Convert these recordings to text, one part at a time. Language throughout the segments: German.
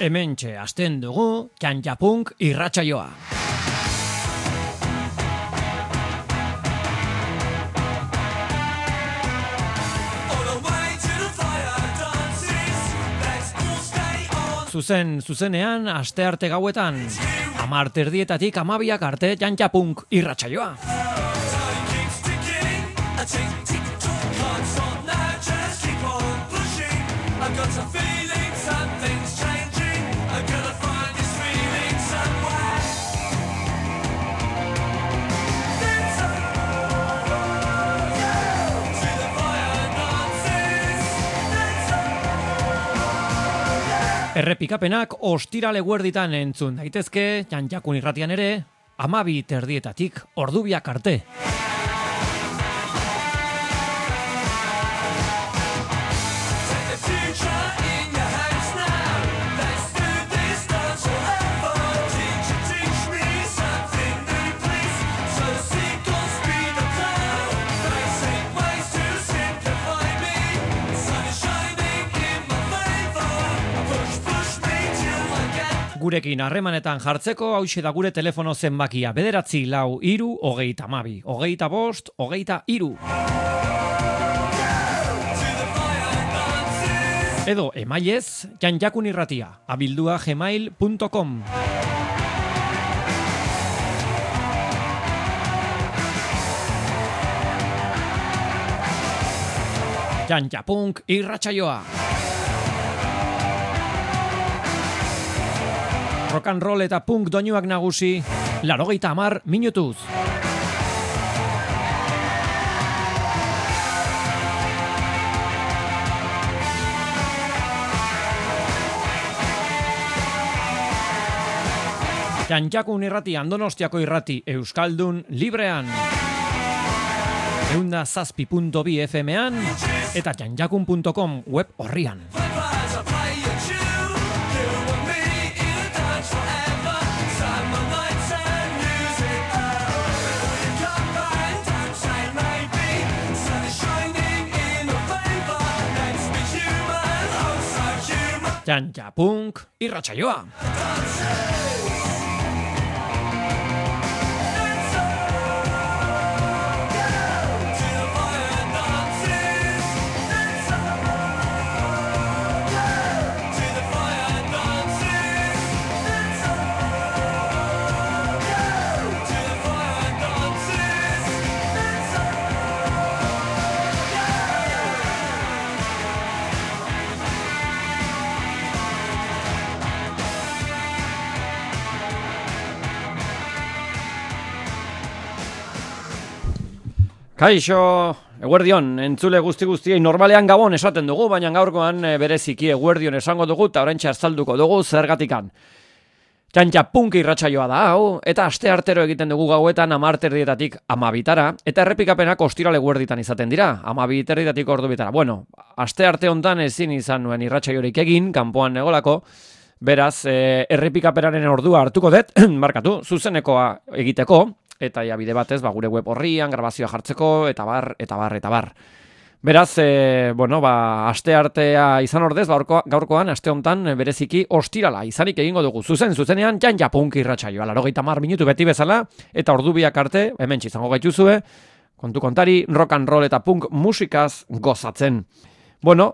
Hementxe hasten dugu Txantxapunk irratsaioa. Zuzenean, astearte gauetan, 10:00 12:00 arte Txantxapunk irratsaioa. Errepikapenak ostirale eguerditan entzun daitezke, Txantxakun irratian ere, 12:00 ordubiak arte. Gurekin harremanetan jartzeko, hauxe da gure telefono zenbakia, 9 3 32 25 23. Edo emailez, txantxakunirratia, @gmail.com. Txantxapunk irratsaioa. Rock and roll eta punk doinuak nagusi, 80 minutuz. Txantxakun irrati, Donostiako irrati, Euskaldun librean. 107.2 FM-ean eta txantxakun.com web orrian. Txantxapunk irratsaioa. Kaixo, eguerdion, entzule guztiei normalean gabon esaten dugu, baina gaurkoan bereziki eguerdion esango dugu eta oraintxe azalduko dugu zergatikan. Txantxapunk irratsaioa da hau, eta asteartero egiten dugu gauetan 10:00 12:00 eta errepikapenak ostiral eguerditan izaten dira, 12:00 ordubitara. Bueno, astearte hontan ezin izan nuen irratsaiorik egin, kanpoan negolako, beraz, errepikapenaren ordua hartuko dut, markatu, zuzenekoa egiteko, eta ja bide batez, gure web horrian, grabazioa jartzeko, eta bar. Beraz, asteartea izan ordez, gaurkoan, aste hontan, bereziki ostirala izanik egingo dugu. Zuzenean, Txantxapunk irratsaioa, 80 minutu beti bezala, eta ordubiak arte, hemen izango gaituzue, kontu kontari, rock and roll eta punk musikaz gozatzen. Bueno,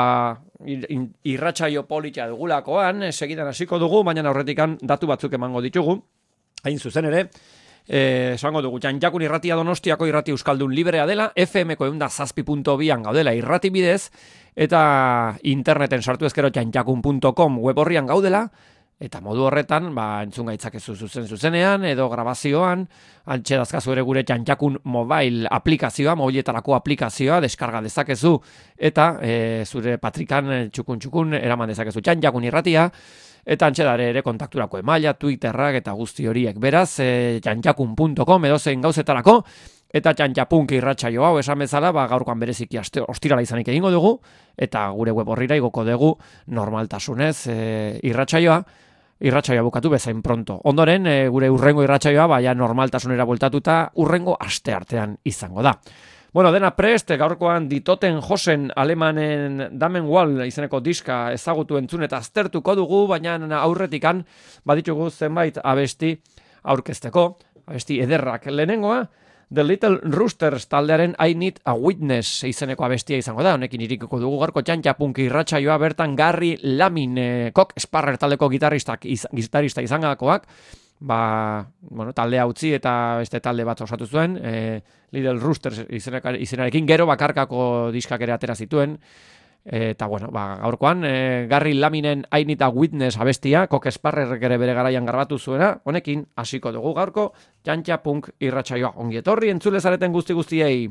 irratsaio politia dugulakoan, segidan hasiko dugu, baina aurretikan datu batzuk emango ditugu, hain zuzen ere, esango dugu, Txantxakun irratia Donostiako irrati Euskaldun librea dela, FM-ko 107.2an gaudela irrati bidez, eta interneten sartu ezkero txantxakun.com web horrian gaudela, eta modu horretan, entzun gaitzakezu zuzenean, edo grabazioan, altxe dazkazu ere gure Txantxakun mobile aplikazioa, mobiletarako aplikazioa, deskarga dezakezu, eta zure patrikan txukun eraman dezakezu Txantxakun irratia, eta antxedare ere kontakturako emaila, Twitterrak eta guzti horiek. Beraz, txantxakun.com edo zein gauzetarako, eta Txantxapunk irratsaio hau esan bezala, gaurkoan bereziki ostirala izanik egingo dugu, eta gure web horrira igoko dugu normaltasunez irratsaioa bukatu bezain pronto. Ondoren, gure urrengo irratsaioa, normaltasunera bueltatuta, urrengo asteartean izango da. Bueno, dena prest, gaurkoan Ditoten Josen alemanen Damen Wall izeneko diska ezagutu entzun eta aztertuko dugu, baina aurretikan baditugu zenbait abesti aurkezteko, abesti ederrak. Lehenengoa, The Little Roosters taldearen I Need a Witness izeneko abestia izango da, honekin irikiko dugu gaurko txantxa-punk irratsaioa bertan Gary Lamin, Cock Sparrer taldeko gitarista izangakoak, taldea utzi eta beste talde bat osatu zuen, Little Roosters izenarekin gero bakarkako diskak ere atera zituen, eta gaurkoan Gary Laminen I Need a Witness abestia, Cock Sparrer ere bere garaian garbatu zuena, honekin hasiko dugu gaurko txantxa punk irratsaioa. Ongi etorri entzule zareten guztiei.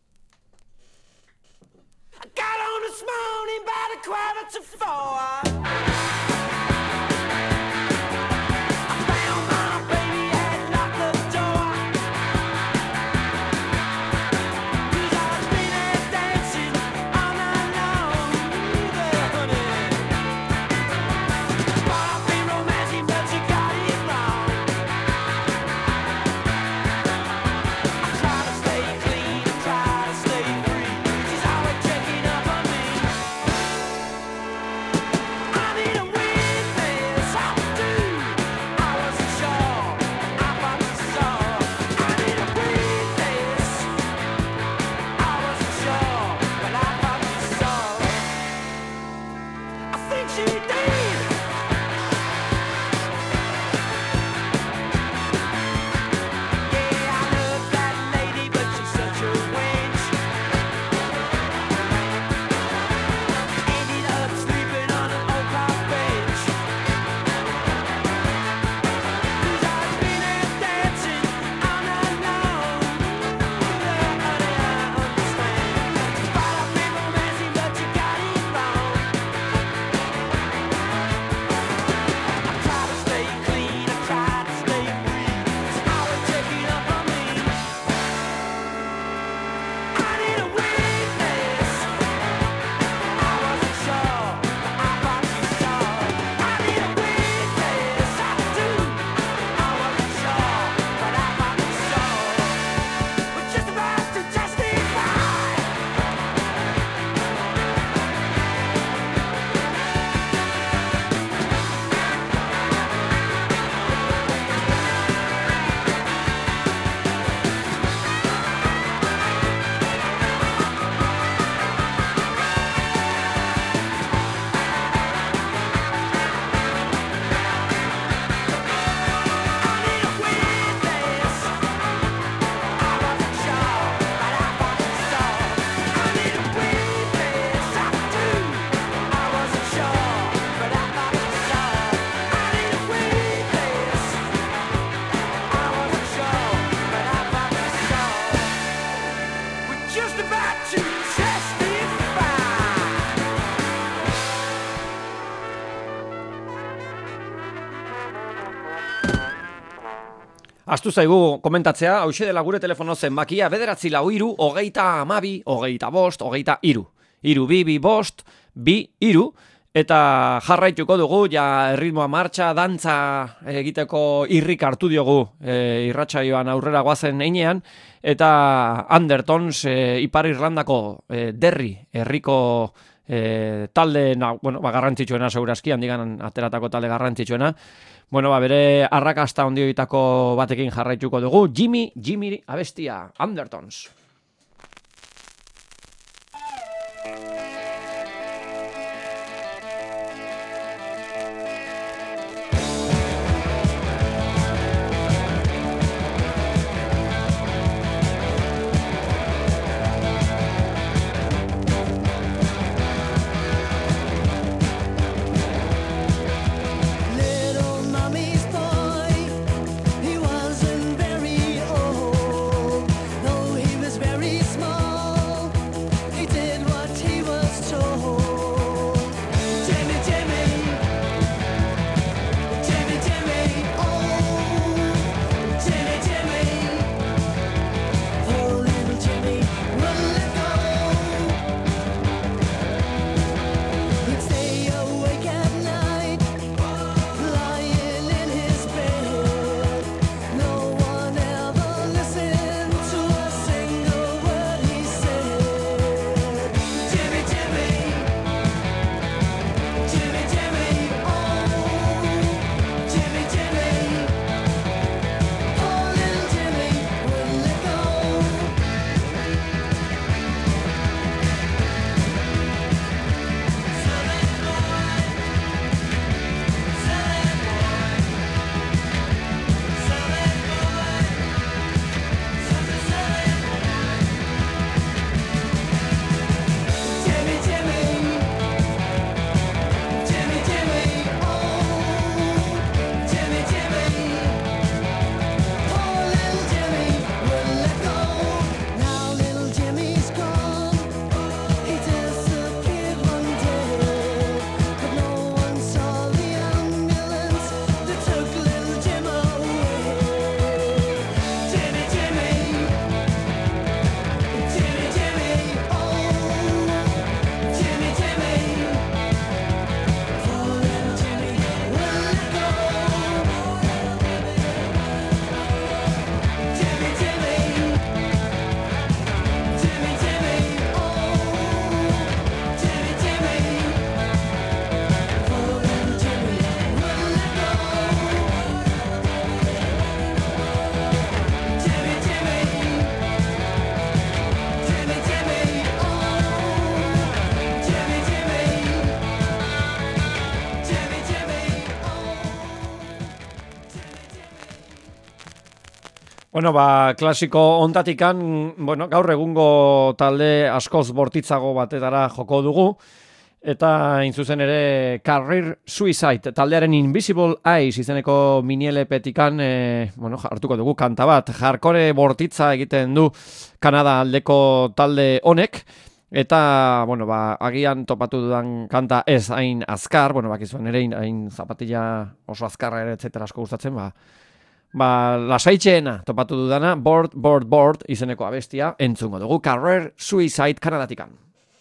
I got on this morning by the 3:45. Astu zaigu komentatzea, hauxe dela gure telefono zenbakia, 943 22 25 23 2 5 2 eta jarraituko dugu, ja erritmoa martxa, dantza egiteko irrik hartu diogu irratsaioan aurrera goazen einean, eta Undertones Ipar Irlandako Derry herriko talde, garrantzitsuena segurazki, handigan ateratako talde garrantzitsuena, bere arrakasta ondioitako batekin jarraituko dugu, Jimmy abestia, Undertones. He wasn't very old, though he was very Bueno, klasiko ontatikan, gaur egungo talde askoz bortitzago batetara joko dugu, eta zuzen ere Career Suicide, taldearen Invisible Eyes izeneko mini-LP-tikan, hartuko dugu kanta bat, hardcore bortitza egiten du Kanada aldeko talde honek, eta, agian topatu dudan kanta ez hain azkar, bakizuen ere hain zapatilla oso azkarra ere, etcetera asko gustatzen, lasaitxeena topatu dudana, Board izeneko abestia entzungo dugu Career Suicide Kanadatikan.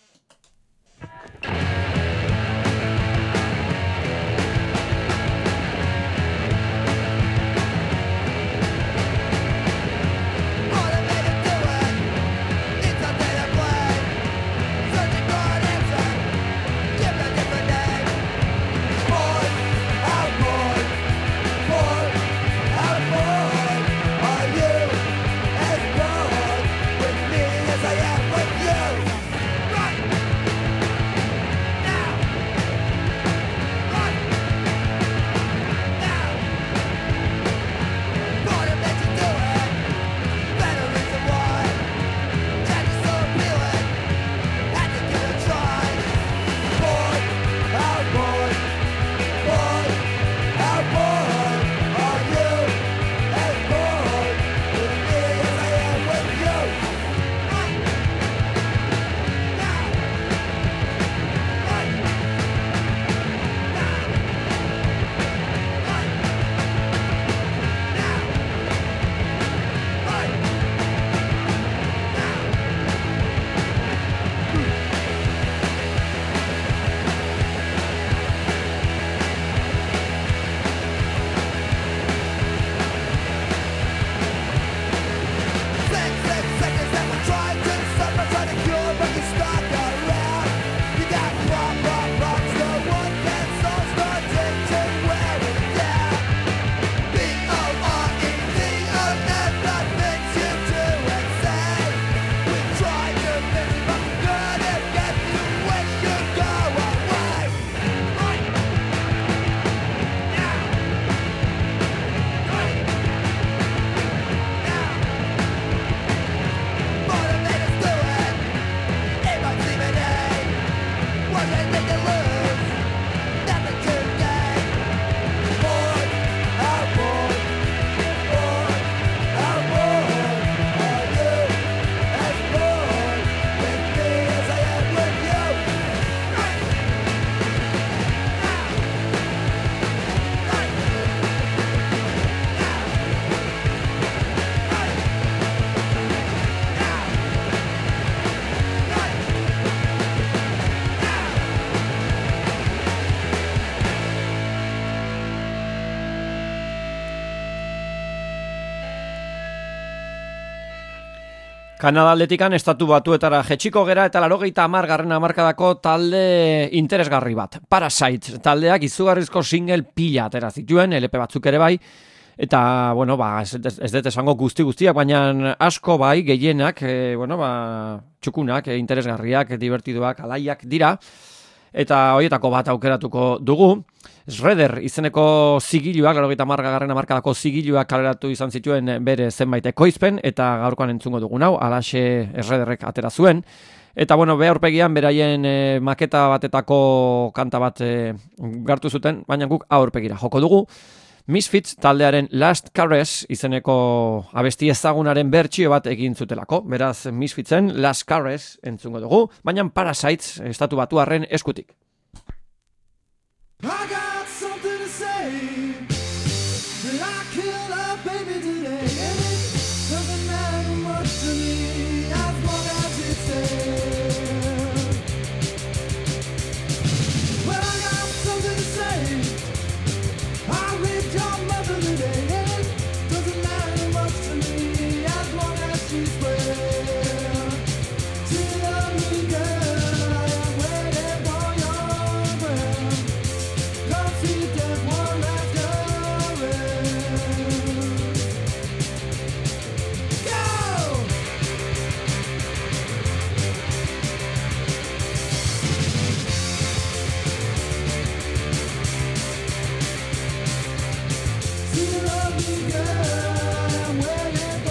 Kanada aldetikan estatu batuetara jetxiko gera eta 80. hamarkadako talde interesgarri bat. Parasite taldeak izugarrizko single pila atera zituen, LP batzuk ere bai, eta, ez dut esango guztiak, baina asko bai, gehienak, txukunak, interesgarriak, divertiduak, alaiak dira, eta horietako bat aukeratuko dugu. Shredder izeneko zigiluak, 80. hamarkadako zigiluak kaleratu izan zituen bere zenbait ekoizpen, eta gaurkoan entzungo dugun hau, alaxe Shredderrek atera zuen. Eta, aurpegian beraien maketa batetako kanta bat gartu zuten, baina guk aurpegira joko dugu. Misfits taldearen Last Caress izeneko abesti ezagunaren bertsio bat egin zutelako. Beraz, Misfitsen Last Caress entzungo dugu, baina Parasites estatu batuarren eskutik. I got something to say that I killed a baby today. Doesn't matter much to me as long as it's there. Well, I got something to say. I raped your mother today. Doesn't matter much to me as long as she's well. She loved me, girl. I am waiting for your breath. Come see just one last caress. Go! She loved me, girl. I'm waiting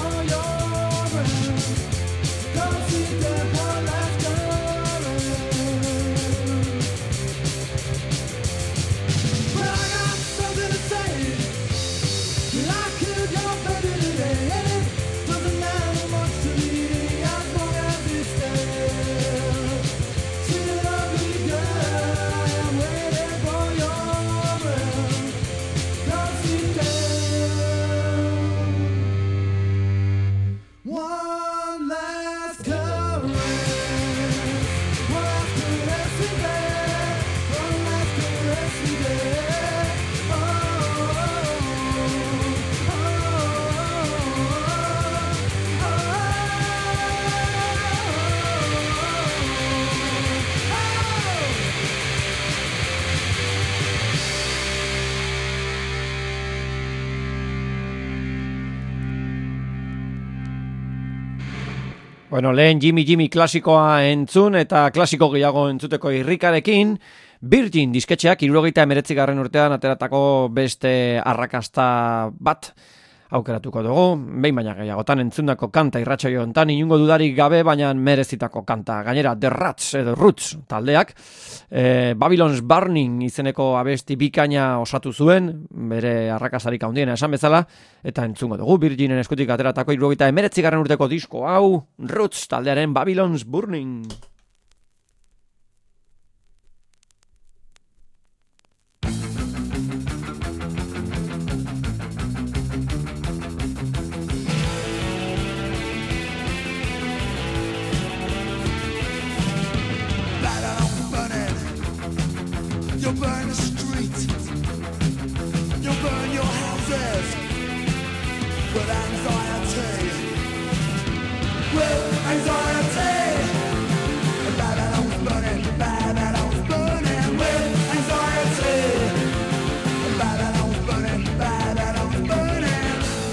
Bueno, lehen Jimmy klasikoa entzun eta klasiko gehiago entzuteko irrikarekin, Virgin disketxeak 79. urtean ateratako beste arrakasta bat aukeratuko dugu, behin baina gehiagotan entzundako kanta irratsaio hontan inungo dudarik gabe, baina merezitako kanta. Gainera, The Rats edo Roots taldeak, Babylon's Burning izeneko abesti bikaina osatu zuen, bere arrakastarik handiena esan bezala, eta entzungo dugu Virginen eskutik ateratako 79. urteko disko hau, Roots taldearen Babylon's Burning. You'll burn the street, you'll burn your houses with anxiety, Babylon's burning, Babylon's burning with anxiety, Babylon's burning, Babylon's burning.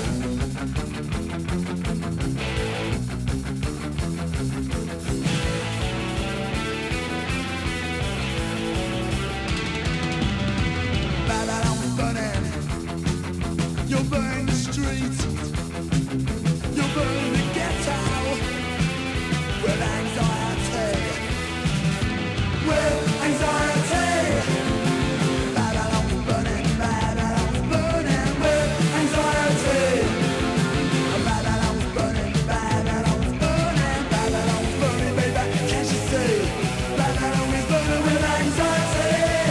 Babylon's burning. You'll burn the streets. You'll burn the ghetto with anxiety. With anxiety. Babylon's burning. Babylon's burning with anxiety. Babylon's burning. Babylon's burning. Babylon's burning, baby. Can't you see? Babylon is burning with anxiety.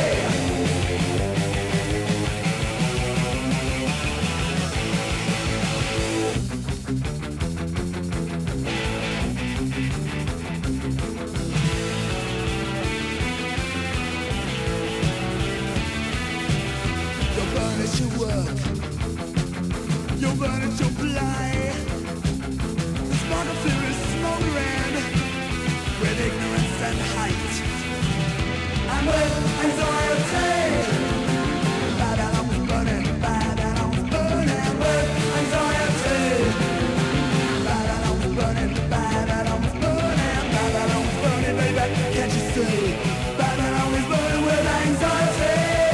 You'll burn at your work. You'll burn at your play. The spark of fear is smoldering with ignorance and hate, and with anxiety. Babylon's burning. Babylon's burning with anxiety. Babylon's burning. Babylon's burning. Babylon's burning, baby. Can't you see? Babylon is burning with anxiety.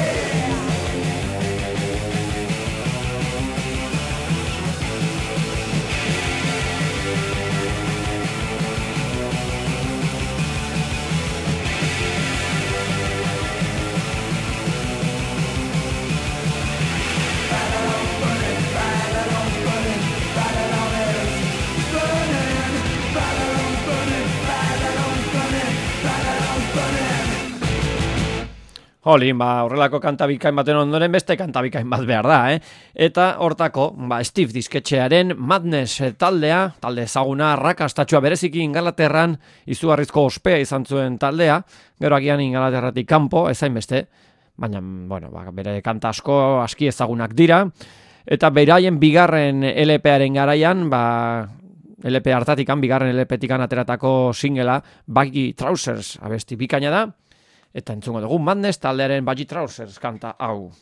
Holin, horrelako kanta bikain baten ondoren beste kanta bikain bat behar da, Eta hortako, Steve disketxearen Madness talde ezaguna, arrakastatxua bereziki Ingalaterran izugarrizko ospea izan zuen taldea, gero agian Ingalaterratik kanpo, ezain beste, baina, bere kanta asko aski ezagunak dira, eta beraien bigarren LP-aren garaian, LP hartatikan, bigarren LP-tikan ateratako singela, Baggy Trousers abesti bikaina da, eta entzungo dugu Madness taldearen Baggy Trousers kanta hau.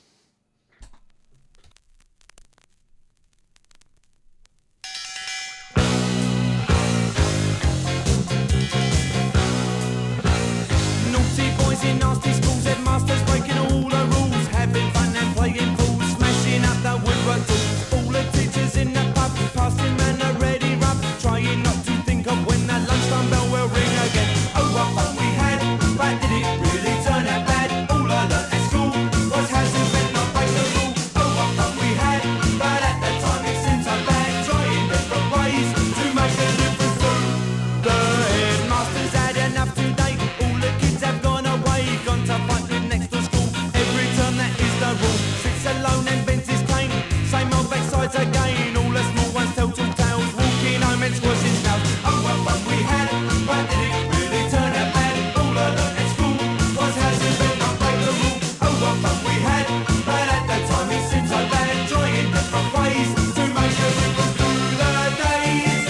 Naughty boys in nasty schools, headmasters breaking all the rules, having fun and playing fools, smashing up the woodwork tools. All the teachers in the pub, passing man a ready rub, trying not to think of when that lunchtime bell will ring again. Oh, what fun we had, but did it really turn out bad? All I learnt at school was hasn't meant not break the rule. Oh, what fun we had, but at the time it seemed so bad, trying different ways to make a difference to the headmasters had enough today. All the kids have gone away, gone to fight with next to school. Every term that is the rule, sits alone and vents his pain. Same old backsides again, all the small ones tell tall tales, walking home and squashing snails. Oh, what fun we had, but did it really turn out bad? All I learnt at school was hasn't been not break the rule. Oh, what fun we had, but at the time it seemed so bad, trying different ways to make a difference through the days.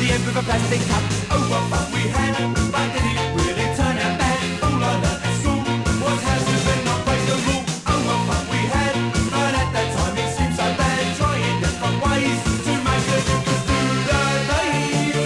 the end with a plastic cup. Oh, what fun we had, but did it really turn out bad? All I learned at school was how to bend not break the rule. Oh, what fun we had, but at that time it seemed so bad. Trying different ways to make the difference through the days.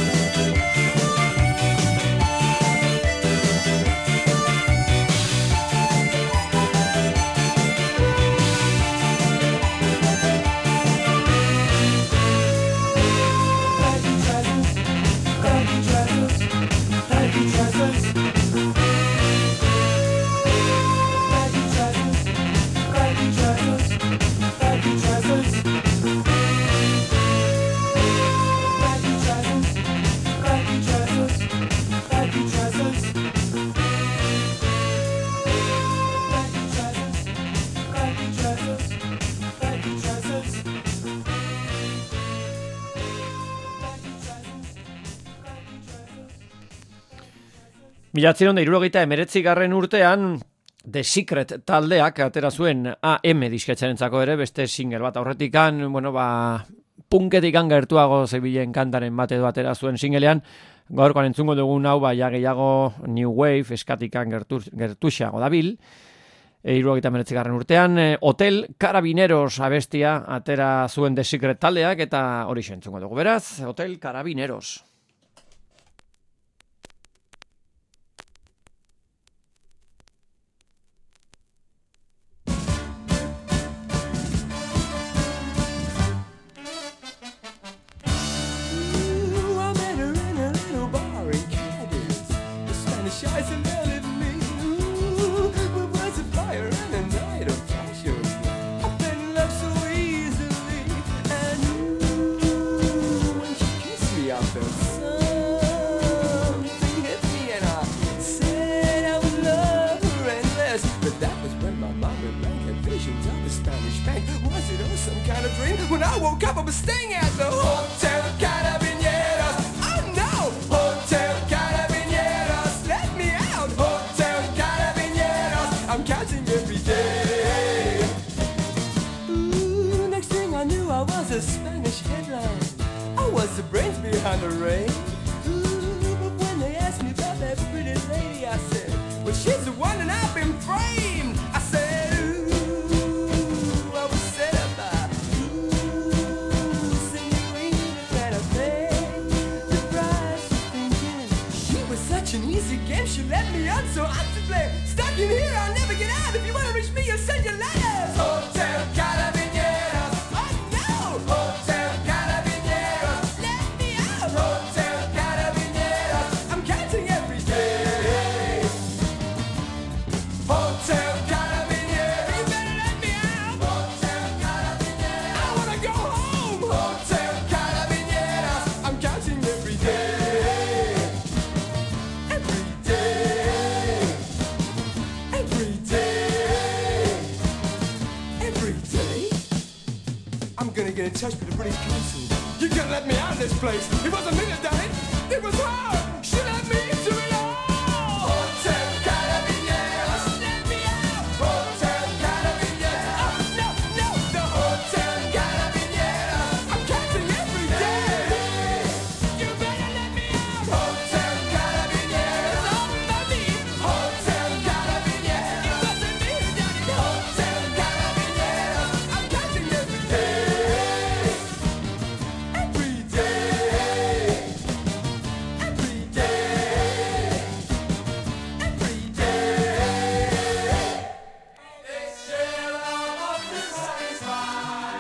Milatzieron da 1979 urtean The Secret taldeak atera zuen AM disketxarentzako ere beste single bat aurretikan, bueno, punketikan gertuago zebilen kantaren bat edo atera zuen singlean, gaurkoan entzungo dugun hau ja gehiago New Wave eskatikan gertuxago dabil. 1979 urtean Hotel Carabineros abestia atera zuen The Secret taldeak eta hori entzungo dugu beraz, Hotel Carabineros. Eyes and yell at me. Ooh, with words of fire and a night of passion. I fell in love so easily, and when she kissed me, I felt something hit me, and I said I would love her endless. But that was when my mind blank had visions of the Spanish bank. Was it all some kind of dream? When I woke up, I was staying at the Hotel Carabineros. Oh no, Hotel Carabineros. Let me out, Hotel Carabineros. I'm counting every day. Ooh, next thing I knew, I was a Spanish headline. I was the brains behind the rain. Ooh, but when they asked me about that pretty lady, I said, well, she's the one and I've been framed. I said, ooh, I was set up by senorita kind of thing. The price of thinking she was such an easy game. She let me on, so I'm to blame. Stuck in here, I'll never get out. If you want to reach me, you'll send your letters. Hotel Carabineros. Oh no, Hotel Carabineros. Let me out, Hotel Carabineros. I'm counting every day. Hotel Carabineros. You better let me out, Hotel Carabineros. I wanna go home, Hotel Carabineros. I'm counting every day. Every day. Every day. Every day. I'm gonna get in touch with the British Council. You can't let me out of this place. It wasn't me that done it. It was her. She let me into it all. Hotel Carabineros. Let me out. Hotel Carabineros. Oh, no, no. The Hotel Carabineros. I'm counting every day. You better let me out. Hotel Carabineros. On my knees. Hotel Carabineros. It wasn't me who done it. Hotel Carabineros. I'm counting every day. Every day. Every day. Every day. They said I want to satisfy.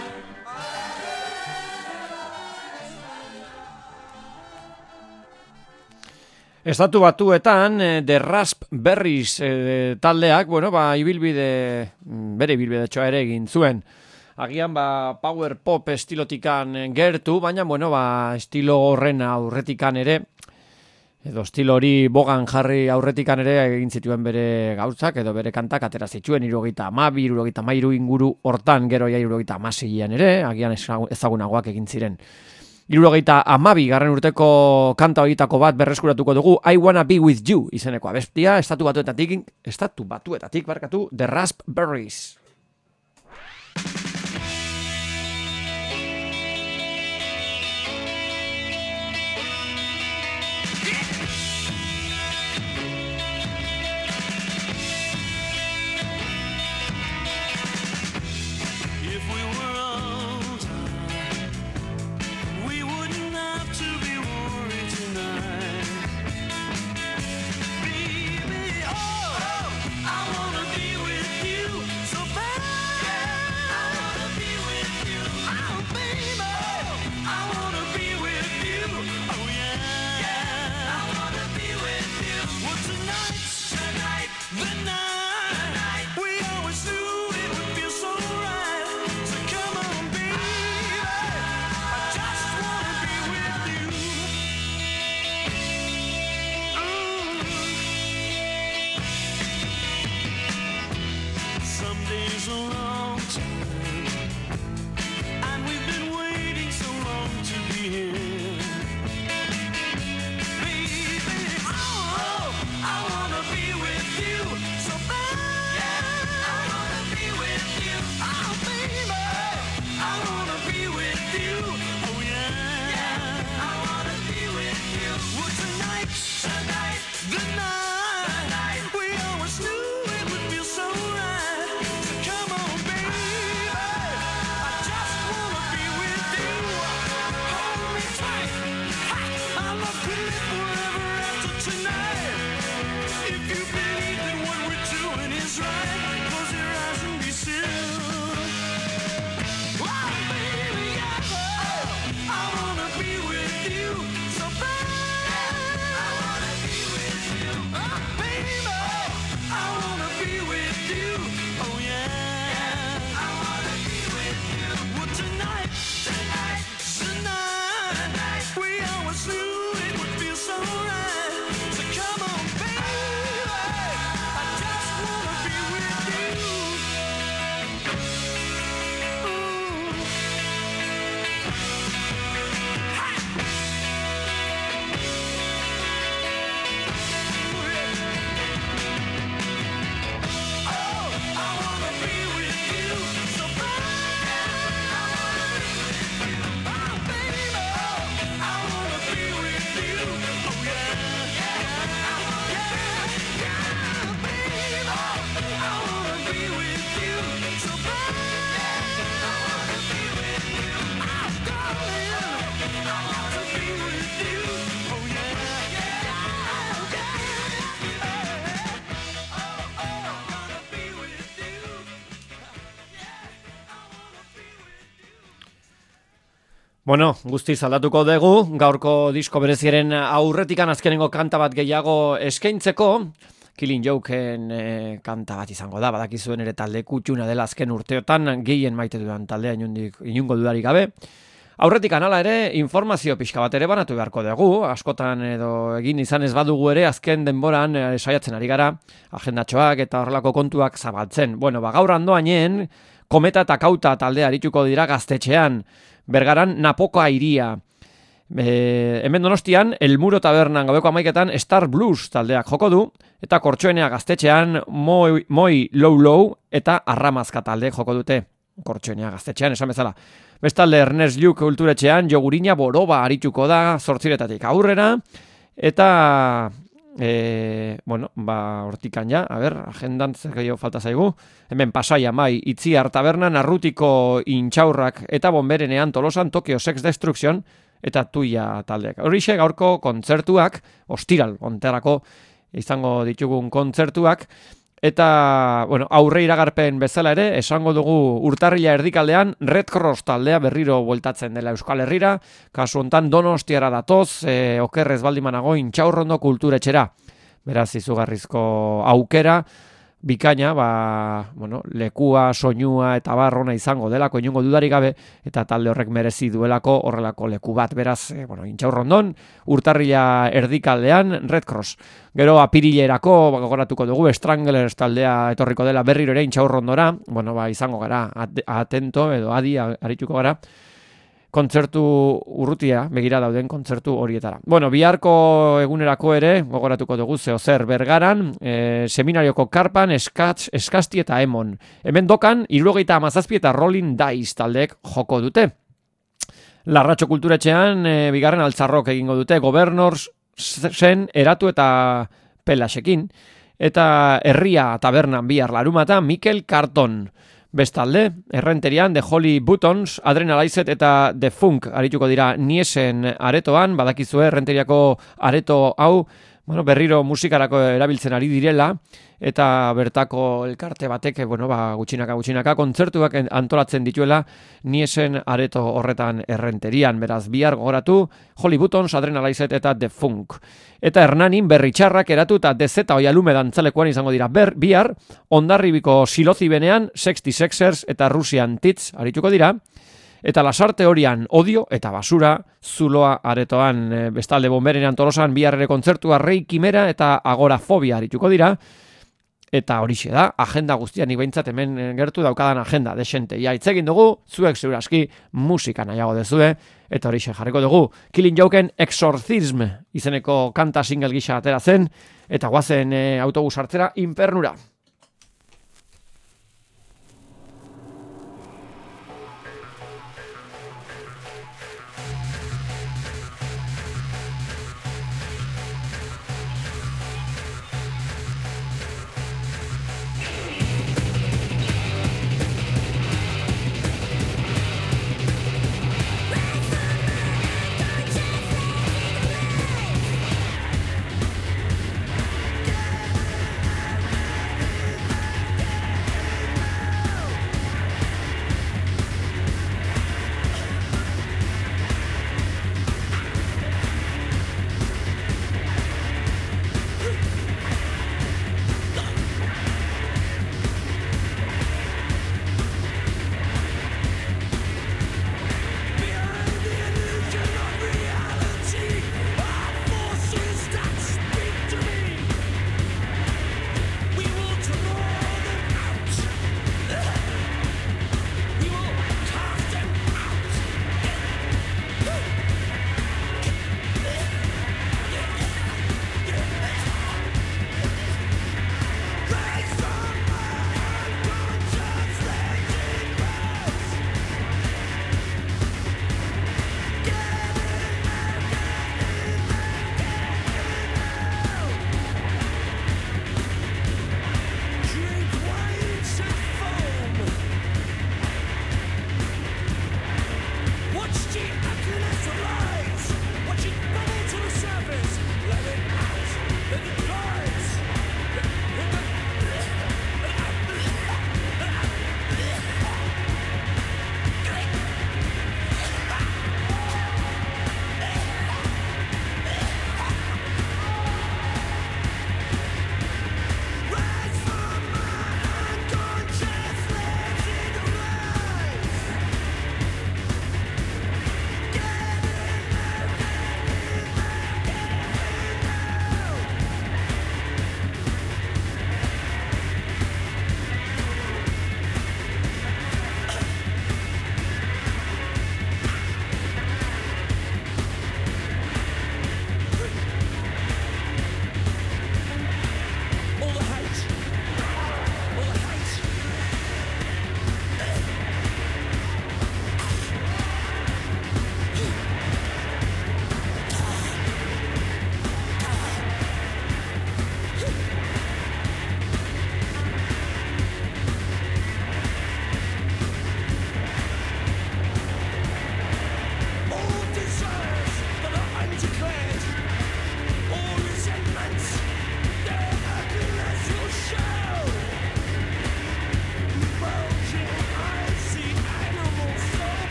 Estatu Batuetan The Raspberries taldeak, bueno, bere ibilbidetxoa ere egin zuen. Agian power pop estilotikan gertu, baina bueno, estilo horren aurretikan ere, edo estilo hori bogan jarri aurretikan ere egin zituen bere gauzak, edo bere kantak atera zituen 72, 73 inguru hortan, gero ja 76an ere, agian ezagunagoak egin ziren. 72 garren urteko kanta horietako bat berreskuratuko dugu, I Wanna Be With You izeneko abestia, estatu batuetatik barkatu, The Raspberries. alright. So come on, baby, I just wanna be with you. Ooh. Oh, I wanna be with you so bad. Oh, baby, I wanna be with you. Oh yeah, baby, I wanna be with you so bad. I wanna be with you, oh darling, I wanna be with you. Oh yeah, I wanna be with you. Bueno, guztiz aldatuko dugu, gaurko disko bereziaren aurretikan azkenengo kanta bat gehiago eskaintzeko, Killing Jokeen kanta bat izango da, badakizuen ere talde kutxuna dela azken urteotan, gehien maite dudan taldea inungo dudarik gabe. Aurretikan hala ere, informazio pixka bat ere banatu beharko dugu, askotan edo egin izan ez badugu ere, azken denboran saiatzen ari gara, agendatxoak eta horrelako kontuak zabaltzen. Bueno, gaur andoainen, Kometa eta Kauta taldea arituko dira Gaztetxean, Bergaran Napoka iria. Hemen Donostian, El Muro Tabernan gabeko 11etan Star Blues taldeak joko du, eta Kortxoenea Gaztetxean Moi Low Low eta Arramazka taldeek joko dute. Kortxoenea Gaztetxean, esan bezala. Bestalde Ernest Lluch kulturetxean Jogurina Boroba arituko da 8 aurrera, eta hortikan ja, agendan zer gehiago falta zaigu. Hemen Pasaia Mai, Itziar Tabernan Arrutiko Intxaurrak eta Bonberenean Tolosan Tokyo Sex Destruction eta Tuia taldeak. Horixe gaurko kontzertuak, ostiral onterako izango ditugun kontzertuak, eta aurre iragarpen bezala ere, esango dugu urtarrila erdikaldean Red Cross taldea berriro bueltatzen dela Euskal Herrira, kasu hontan Donostiara datoz, okerrez baldimanago Intxaurrondo kulturetxera. Beraz, izugarrizko aukera, bikaina, lekua, soinua eta barrona izango delako inongo dudarik gabe, eta talde horrek merezi duelako horrelako leku bat. Beraz, Intxaurrondon, urtarrila erdikaldean Red Cross. Gero apirilerako, gogoratuko dugu, Stranglers taldea etorriko dela berriro ere Intxaurrondora, izango gara, atento edo adi arituko gara, kontzertu urrutia, begira dauden kontzertu horietara. Biharko egunerako ere, gogoratuko dugu zeozer Bergaran, seminarioko Karpan, Eskasti eta Emon. Hemen dokan, 77 eta Rolling Dice taldeek joko dute. Larratxo kulturetxean, bigarren altzarrok egingo dute, Governors zen eratu eta Pelasekin, eta Herria Tabernan bihar larumata, Mikel Karton. Bestalde, Errenterian The Holy Buttons, Adrenalized eta The Funk arituko dira Niesen aretoan, badakizue Errenteriako areto hau, berriro musikarako erabiltzen ari direla, eta bertako elkarte batek, gutxinaka kontzertuak antolatzen dituela Niesen areto horretan Errenterian. Beraz, bihar gogoratu, Holy Buttons, Adrenalized eta The Funk. Eta Hernanin Berritxarrak eratu eta DZ Oialume dantzalekuan izango dira bihar, Hondarribiko Silozi benean, 66ers eta Russian Tits arituko dira, eta Lasarte horian Odio eta Basura Zuloa aretoan. Bestalde Bonberenean Tolosan bihar ere kontzertua Rei Kimera eta Agorafobia arituko dira, eta horixe da, agenda guztia, nik behintzat hemen gertu daukadan agenda desente. Ja, itzegin dugu, zuek segurazki musika nahiago dezue, eta horixe jarriko dugu. Killing Jokeen Exorcism izeneko kanta single gisa atera zen, eta guazen autobus hartzera Infernura.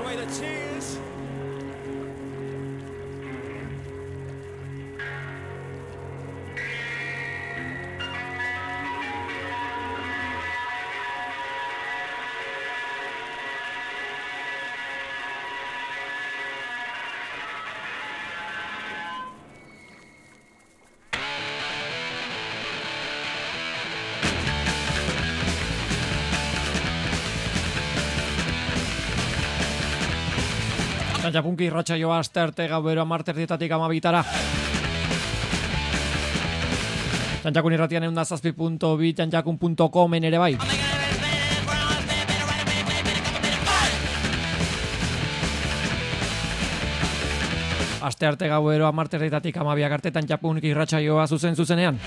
away the tears. Txantxapunki irratsaioa asterte gauero 10:00 12:00 Txantxakun irratian 107.2 txantxakun.comen ere bai. Astearte gauero 10:00 12:00 arte Txantxapunki irratsaioa zuzenean.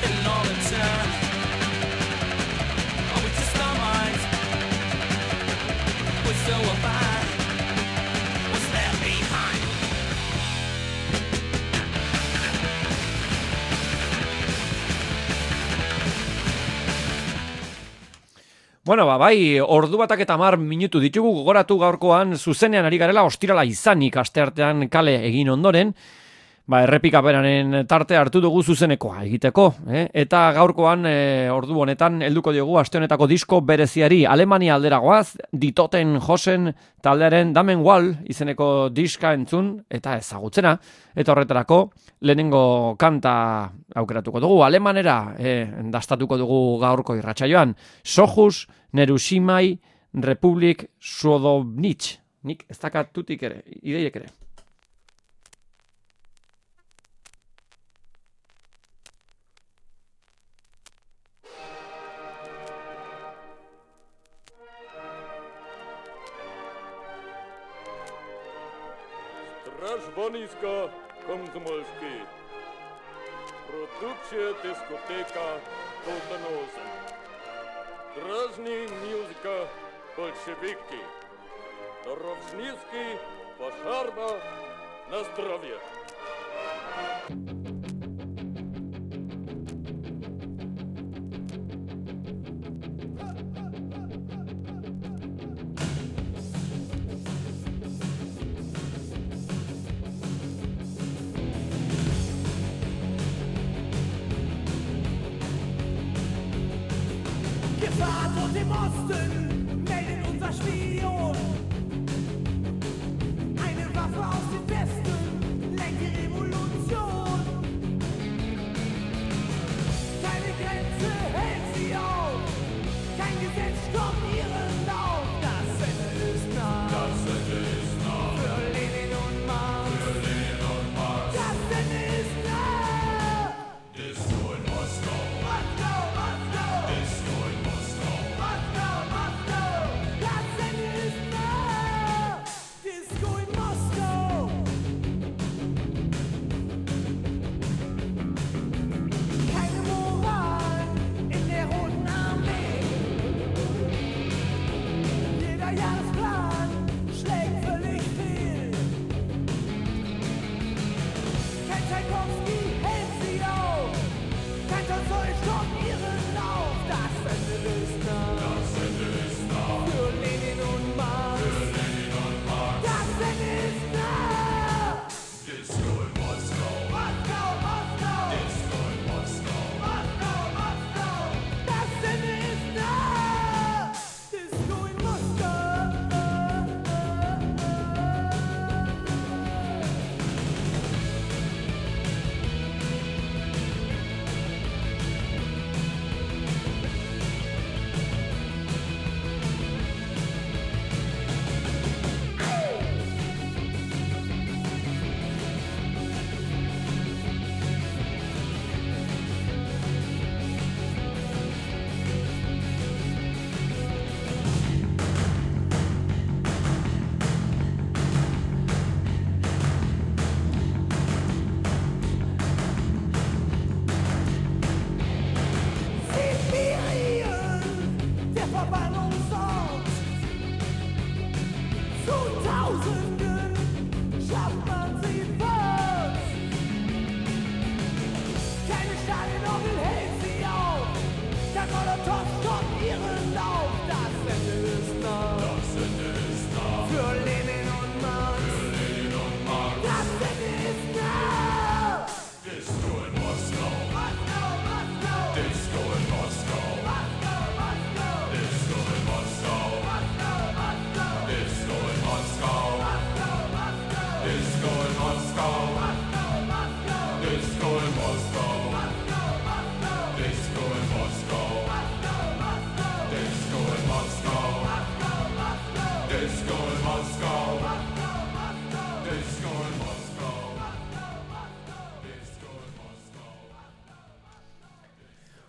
Bueno, bai, ordu batak eta 10 minutu ditugu, gogoratu gaurkoan zuzenean ari garela ostirala izanik asteartean kale egin ondoren, errepikapenaren tarte hartu dugu zuzenekoa egiteko, eta gaurkoan ordu honetan helduko diogu aste honetako disko bereziari Alemania alderagoaz, Ditoten Josen taldearen Damen Wall izeneko diska entzun eta ezagutzena, eta horretarako lehenengo kanta aukeratuko dugu, alemanera dastatuko dugu gaurko irratsaioan, Sojus Nerusimai Republik Suodobnitz. Nik ez dakat tutik ere, ideiek ere. Stražboniska Komsomolski. Produkcija diskoteka Koltanoza. Dražni muzika Bolševiki. Dorovšnjski Pošarba na zdravje. Gefahr und im Osten meldet unser Spion. Eine Waffe aus dem Westen lenkt die Revolution. Keine Grenze hält sie auf, kein Gesetz stoppt ihren Lauf. Das Ende ist nah, das Ende ist nah. Für Lenin und Marx, für Lenin und Marx. Das Ende ist nah. Disco in Moskau, Moskau, Moskau. Disco in Moskau, Moskau, Moskau.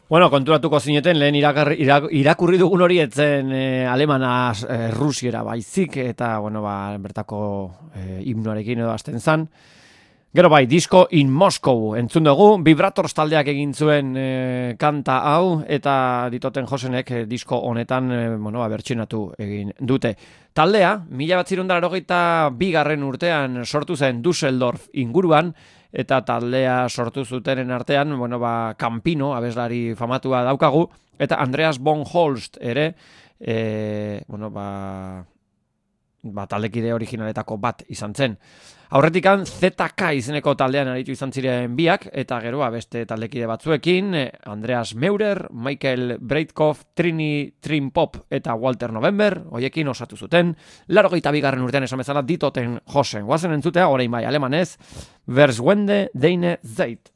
Bueno, konturatuko zineten, lehen irakurri dugun hori etzen alemana rusiera baizik, eta, bueno, bertako himnoarekin edo hasten zan. Gero bai, Disco in Moscow entzun dugu, Vibrators taldeak egin zuen kanta hau, eta Ditoten Josenek disko honetan bertsionatu egin dute. Taldea, 1982 urtean sortu zen Düsseldorf inguruan, eta taldea sortu zutenen artean, Campino, abeslari famatua daukagu, eta Andreas von Holst ere, taldekide originaletako bat izan zen. Aurretikan ZK izeneko taldean aritu izan ziren biak, eta gero beste taldekide batzuekin, Andreas Meurer, Michael Breitkopf, Trini Trimpop eta Walter November, hoiekin osatu zuten, 82. urtean esan bezala Ditoten Josen. Guazen entzutea, orain bai, alemanez, Verschwende deine Zeit.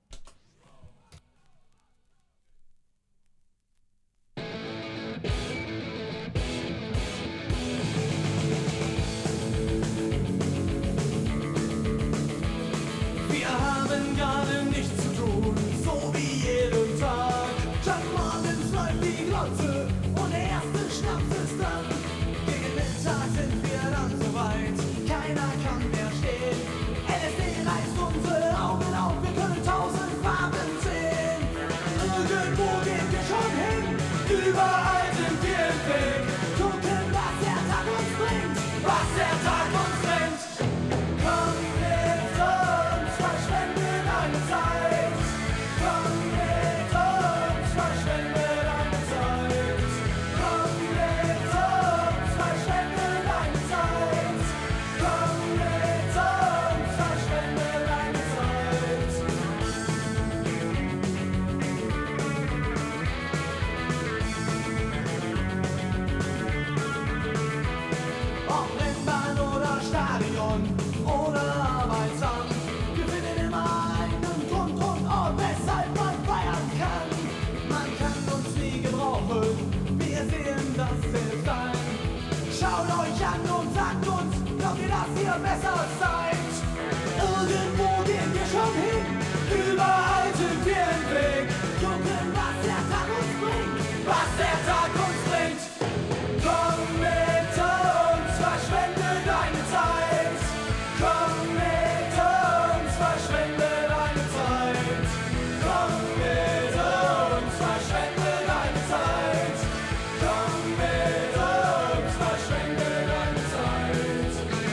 Wir haben gerade nichts zu tun, so wie jeden Tag. Schon morgens läuft die Glotze und der erste Schnaps ist dann. Gegen Mittag sind wir dann so weit, keiner kann mehr stehen. LSD reißt unsere Augen auf, wir können 1000 Farben sehen. Irgendwo gehen wir schon hin, überall sind wir im Weg. Gucken, was der Tag uns bringt, was der Tag uns bringt. Komm mit uns, verschwende deine Zeit. Komm mit uns, verschwende deine Zeit. Komm mit uns, verschwende deine Zeit. Komm mit uns, verschwende deine Zeit. Ob Rennbahn oder Stadion oder Arbeitsamt, wir finden immer einen Grund und Ort, weshalb man feiern kann. Man kann uns nie gebrauchen, wir sehen das selbst ein. Schaut euch an und sagt uns, glaubt ihr, dass ihr besser seid? Irgendwo gehen wir schon hin, überall sind wir im Weg. Gucken, was der Tag uns bringt, was der Tag uns bringt. Komm mit uns, verschwende deine Zeit. Komm mit uns, verschwende deine Zeit. Komm mit uns, verschwende deine Zeit. Komm mit uns, verschwende deine Zeit.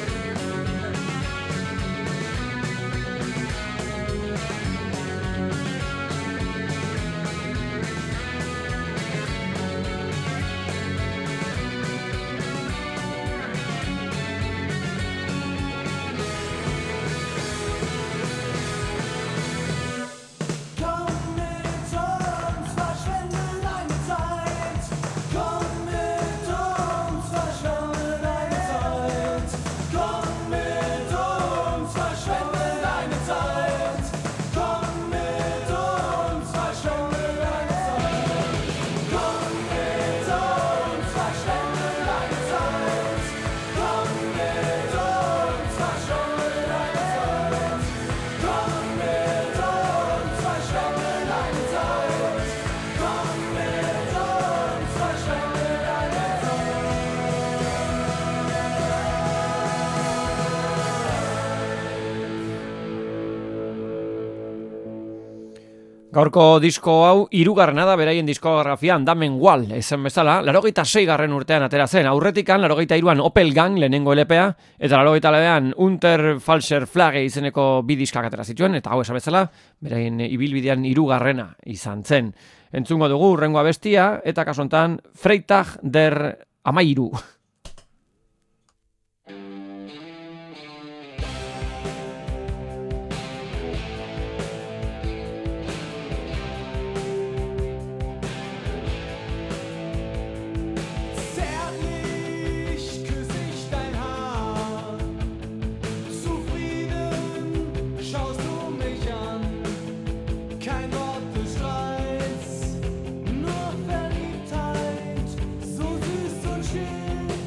Komm mit uns, verschwende deine Zeit. Komm mit uns, verschwende deine Zeit. Komm mit uns, verschwende deine Zeit. Komm mit uns, verschwende deine Zeit. Komm mit uns, verschwende deine Zeit. Komm mit uns, verschwende deine Zeit. Komm mit uns, verschwende deine Zeit. Komm mit uns, verschwende deine Gaurko disko hau hirugarrena da beraien diskografian, Damen Wall esan bezala, 86. urtean atera zen, aurretikan 83an Opel Gang lehenengo LPa, eta 89an Unter Falscher Flagge izeneko bi diskak atera zituen, eta hau esan bezala, beraien ibilbidean hirugarrena izan zen. Entzungo dugu urrengo abestia, eta kasu honetan Freitag der 13. Zärtlich küsse ich dein Haar. Zufrieden schaust du mich an. Kein Wort des Streits, nur Verliebtheit, so süß und schön.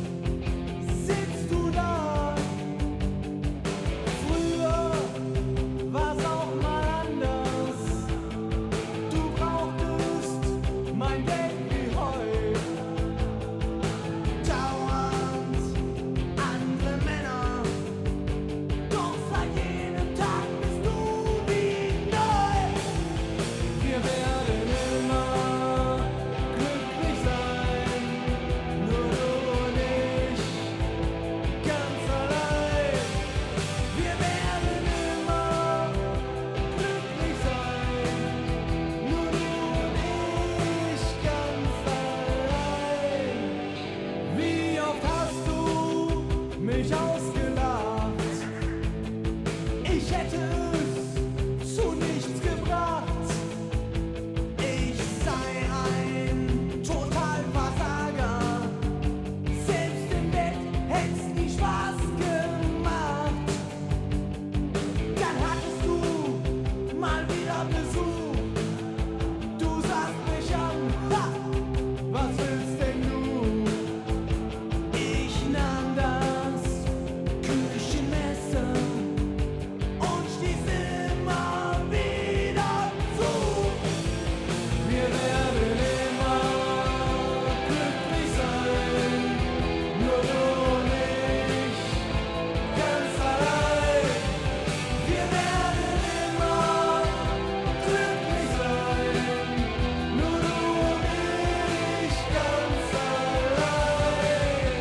ausgelacht. Ich hätte es zu nichts gebracht. Ich sei ein Totalversager. Selbst im Bett hätt's nie Spaß gemacht. Dann hattest du mal wieder Besuch. Du sahst mich an, ha, was willst denn du? Ich nahm das Küchenmesser und stieß immer wieder zu. Wir werden immer glücklich sein, nur du und ich, ganz allein. Wir werden immer glücklich sein, nur du und ich, ganz allein.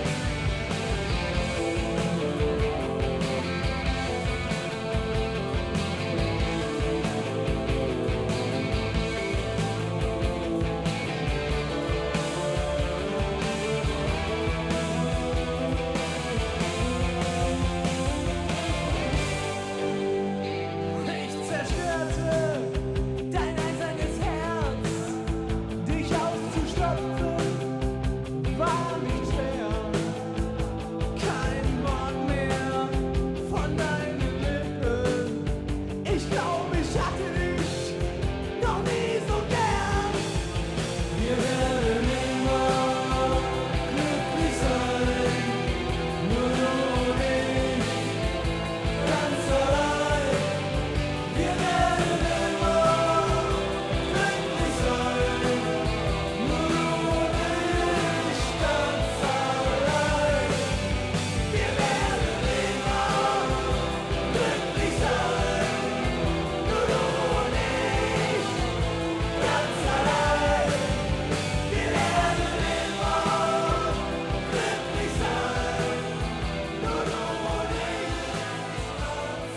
Ich zerstörte dein einsames Herz. Dich auszustopfen war nicht schwer. Kein Wort mehr von deinen Lippen. Ich glaube, ich hatte dich noch nie so gern. Wir werden immer glücklich sein, nur du und ich, ganz allein. Wir werden immer glücklich sein, nur du und ich, ganz allein. Wir werden immer glücklich sein, nur du und ich, ganz allein. Wir werden immer glücklich sein, nur du und ich, ganz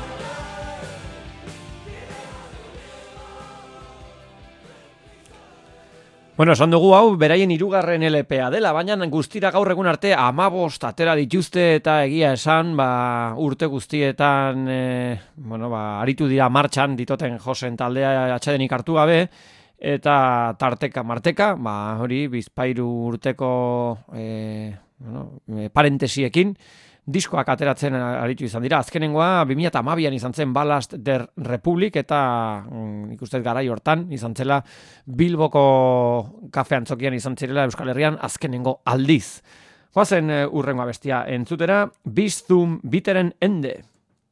Bueno, esan dugu hau, beraien hirugarren LPA dela, baina guztira gaur egun arte 15 atera dituzte eta egia esan, urte guztietan, aritu dira martxan ditoten Josen taldea atxadenik hartu gabe, eta tarteka marteka, hori bizpairu urteko parentesiekin, diskoak ateratzen aritu izan dira. Azkenengoa 2012an izan zen Ballast der Republic eta ikusten garai hortan izan zela Bilboko kafe antzokian izan zirela Euskal Herrian azkenengo aldiz. Goazen urrengoa bestia entzutera, Bis zum bitteren Ende.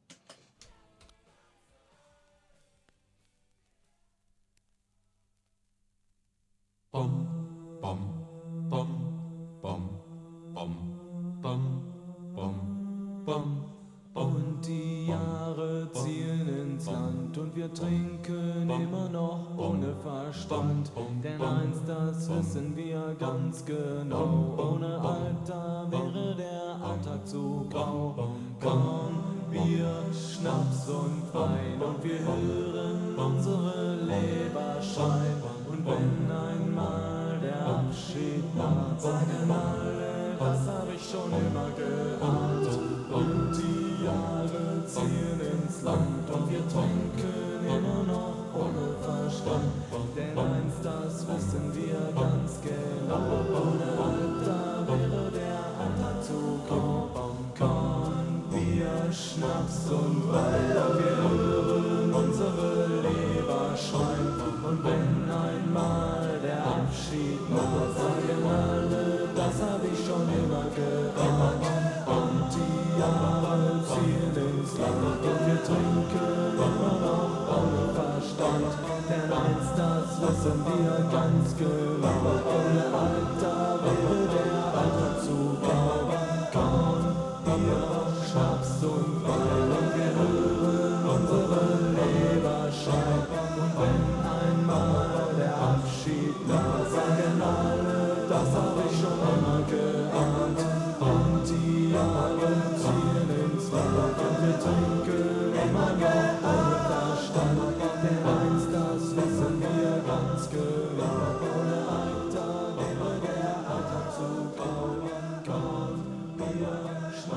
Und die Jahre ziehen ins Land und wir trinken immer noch ohne Verstand. Denn eins, das wissen wir ganz genau, ohne Alter wäre der Alltag zu grau. Korn, Bier, Schnaps und Wein und wir hören unsere Leber schreien. Und wenn einmal der Abschied naht, sagen alle, das hab ich schon immer geahnt. Und die Jahre ziehen ins Land und wir trinken immer noch ohne Verstand. Denn eins, das wissen wir ganz genau, ohne Alter wäre der Alltag zu grau. Korn, Bier, Schnaps und Wein, wir hören unsere Leber schreien. Und wenn einmal der Abschied naht, sagen alle, das hab ich schon immer geahnt. Und die Jahre ziehen ins Land und wir trinken immer noch ohne Verstand. Denn eins, das wissen wir ganz genau, ohne Alter wäre der Alltag zu grau. Korn, Bier, Schnaps und Wein und wir hören unsere Leber schreien. Und wenn einmal der Abschied naht, sagen alle, das hab ich schon immer geahnt. Und die Jahre ziehen ins Land und wir trinken immer noch ohne Verstand. Denn eins, das wissen wir ganz genau, ohne Alter wäre der Alltag zu grau. Korn, Bier, Schnaps und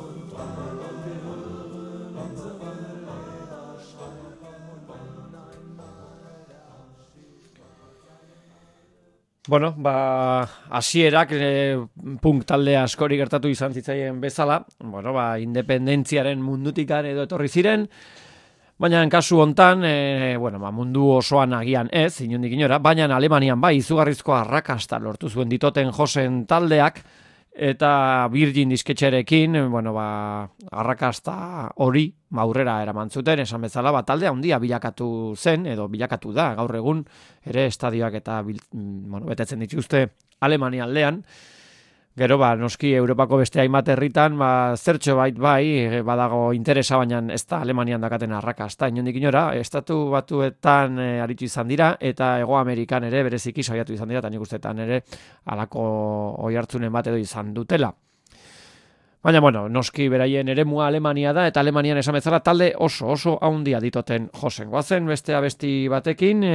Bueno, hasierak punk talde askori gertatu izan zitzaien bezala, independentziaren mundutikan edo etorri ziren, baina kasu hontan, mundu osoan agian ez, inondik inora, baina Alemanian izugarrizko arrakasta lortu zuen Ditoten Josen taldeak, eta Virgin disketxerekin, arrakasta hori aurrera eraman zuten, esan bezala, talde handia bilakatu zen, edo bilakatu da, gaur egun, ere estadioak eta betetzen dituzte Alemania aldean. Gero, noski Europako beste hainbat herritan, zertxo badago interesa, baina ez da Alemanian dakaten arrakasta, inondik inora, Estatu Batuetan aritu izan dira, eta Hego Amerikan ere bereziki saiatu izan dira, eta nik ustetan ere halako oihartzunen bat edo izan dutela. Baina, noski beraien eremua Alemania da, eta Alemanian esan bezala talde oso handia Ditoten Josen. Goazen beste abesti batekin,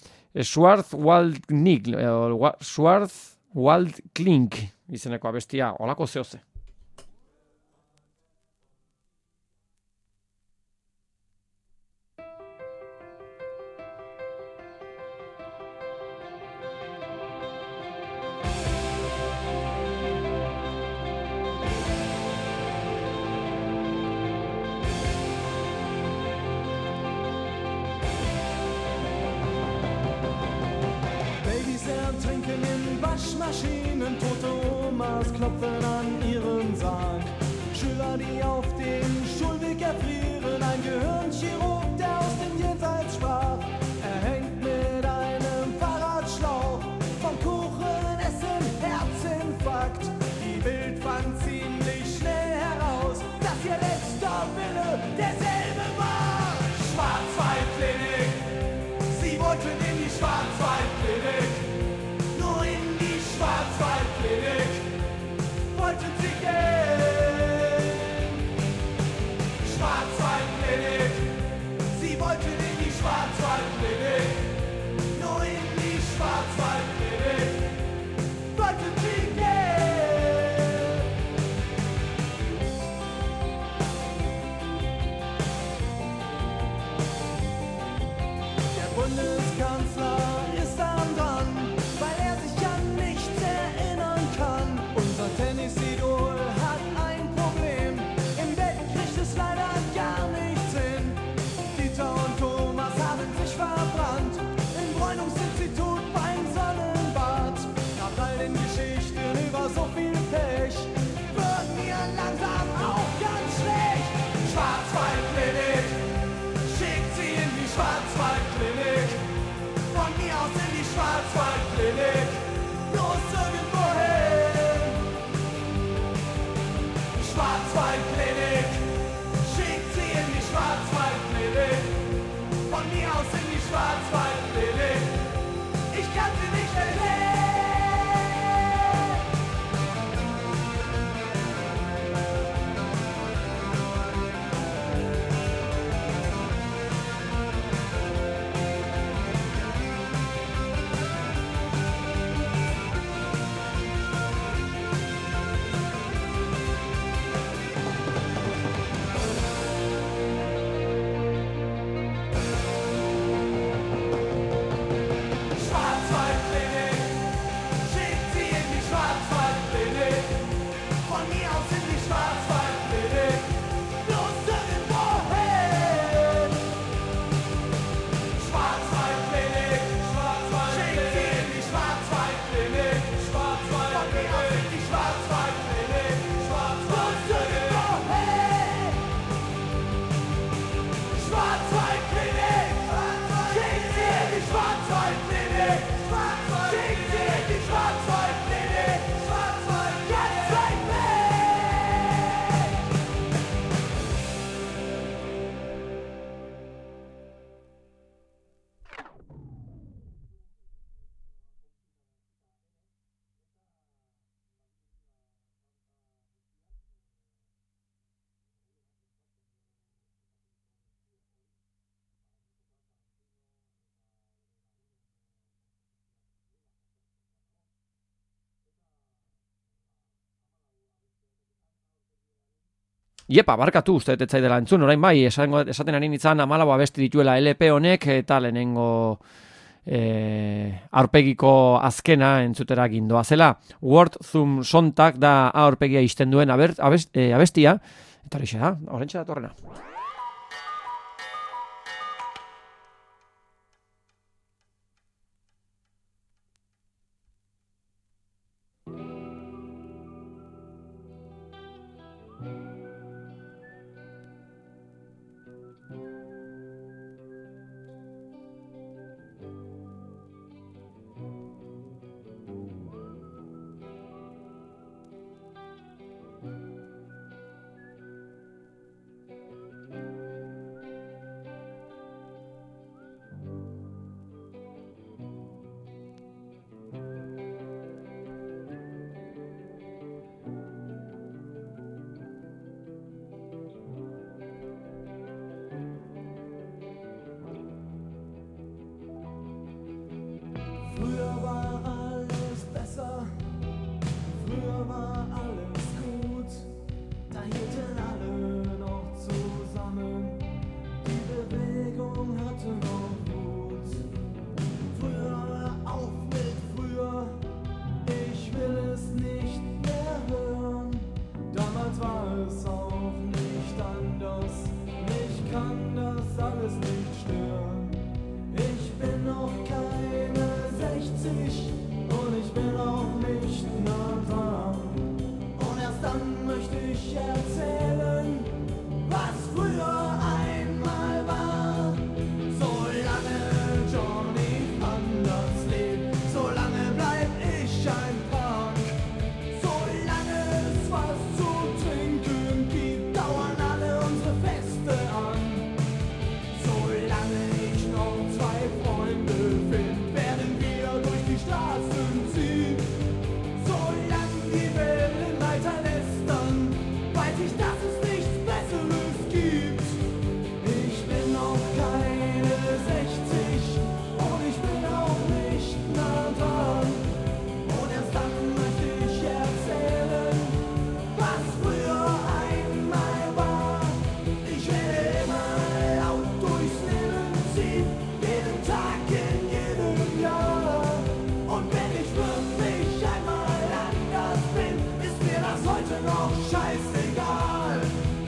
Schwarzwaldkling izeneko abestia, olako zehoze. Trinken in Waschmaschinen, tote Omas klopfen an ihren Sarg. Schüler, die auf dem Schulweg erfrieren, ein Gehirnchirurg, der aus dem Jenseits sprach. Er hängt mit einem Fahrradschlauch, vom Kuchen essen, Herzinfarkt. Die Bild fand ziemlich schnell heraus, dass ihr letzter Wille derselbe war. Schwarzwaldklinik, sie wollten in die Schwarzwaldklinik. Schwarzwaldklinik wollten sie gehen. Schwarzwaldklinik, sie wollten in die Schwarzwaldklinik. Nur in die Schwarzwaldklinik wollten sie gehen. Iepa, barkatu uste dut ez zaidala entzun, orain bai, esaten ari nintzen 14 abesti dituela LP honek, eta lehenengo aurpegiko azkena entzutera gindoa zela. Word zum Sonntag da aurpegia isten duen abestia, eta horixe da, horrentxe datorrena. Früher war alles besser, früher war alles gut, da hielten alle noch zusammen, die Bewegung hatte noch Mut. Früher hör auf mit früher, ich will es nicht mehr hören, damals war es auch nicht anders, mich kann das alles nicht stören. Ich bin noch keine 60 und ich bin auch nicht nah dran. Und erst dann möchte ich erzählen, was früher einmal war. Solange Johnny anders lebt, solange bleib ich ein Punk. Solange es was zu trinken gibt, dauern alle unsere Feste an. Solange ich noch 2 Freunde find, werden wir durch die Straßen ziehen. Solange die Wellen weiter lästern, weiß ich, dass es nichts Besseres gibt. Ich bin noch keine 60 und ich bin auch nicht nah dran. Und erst dann möchte ich erzählen, was früher einmal war. Ich werde immer laut durchs Leben ziehen, jeden Tag in jedem Jahr. Und wenn ich wirklich einmal anders bin, ist mir das heute noch scheißegal.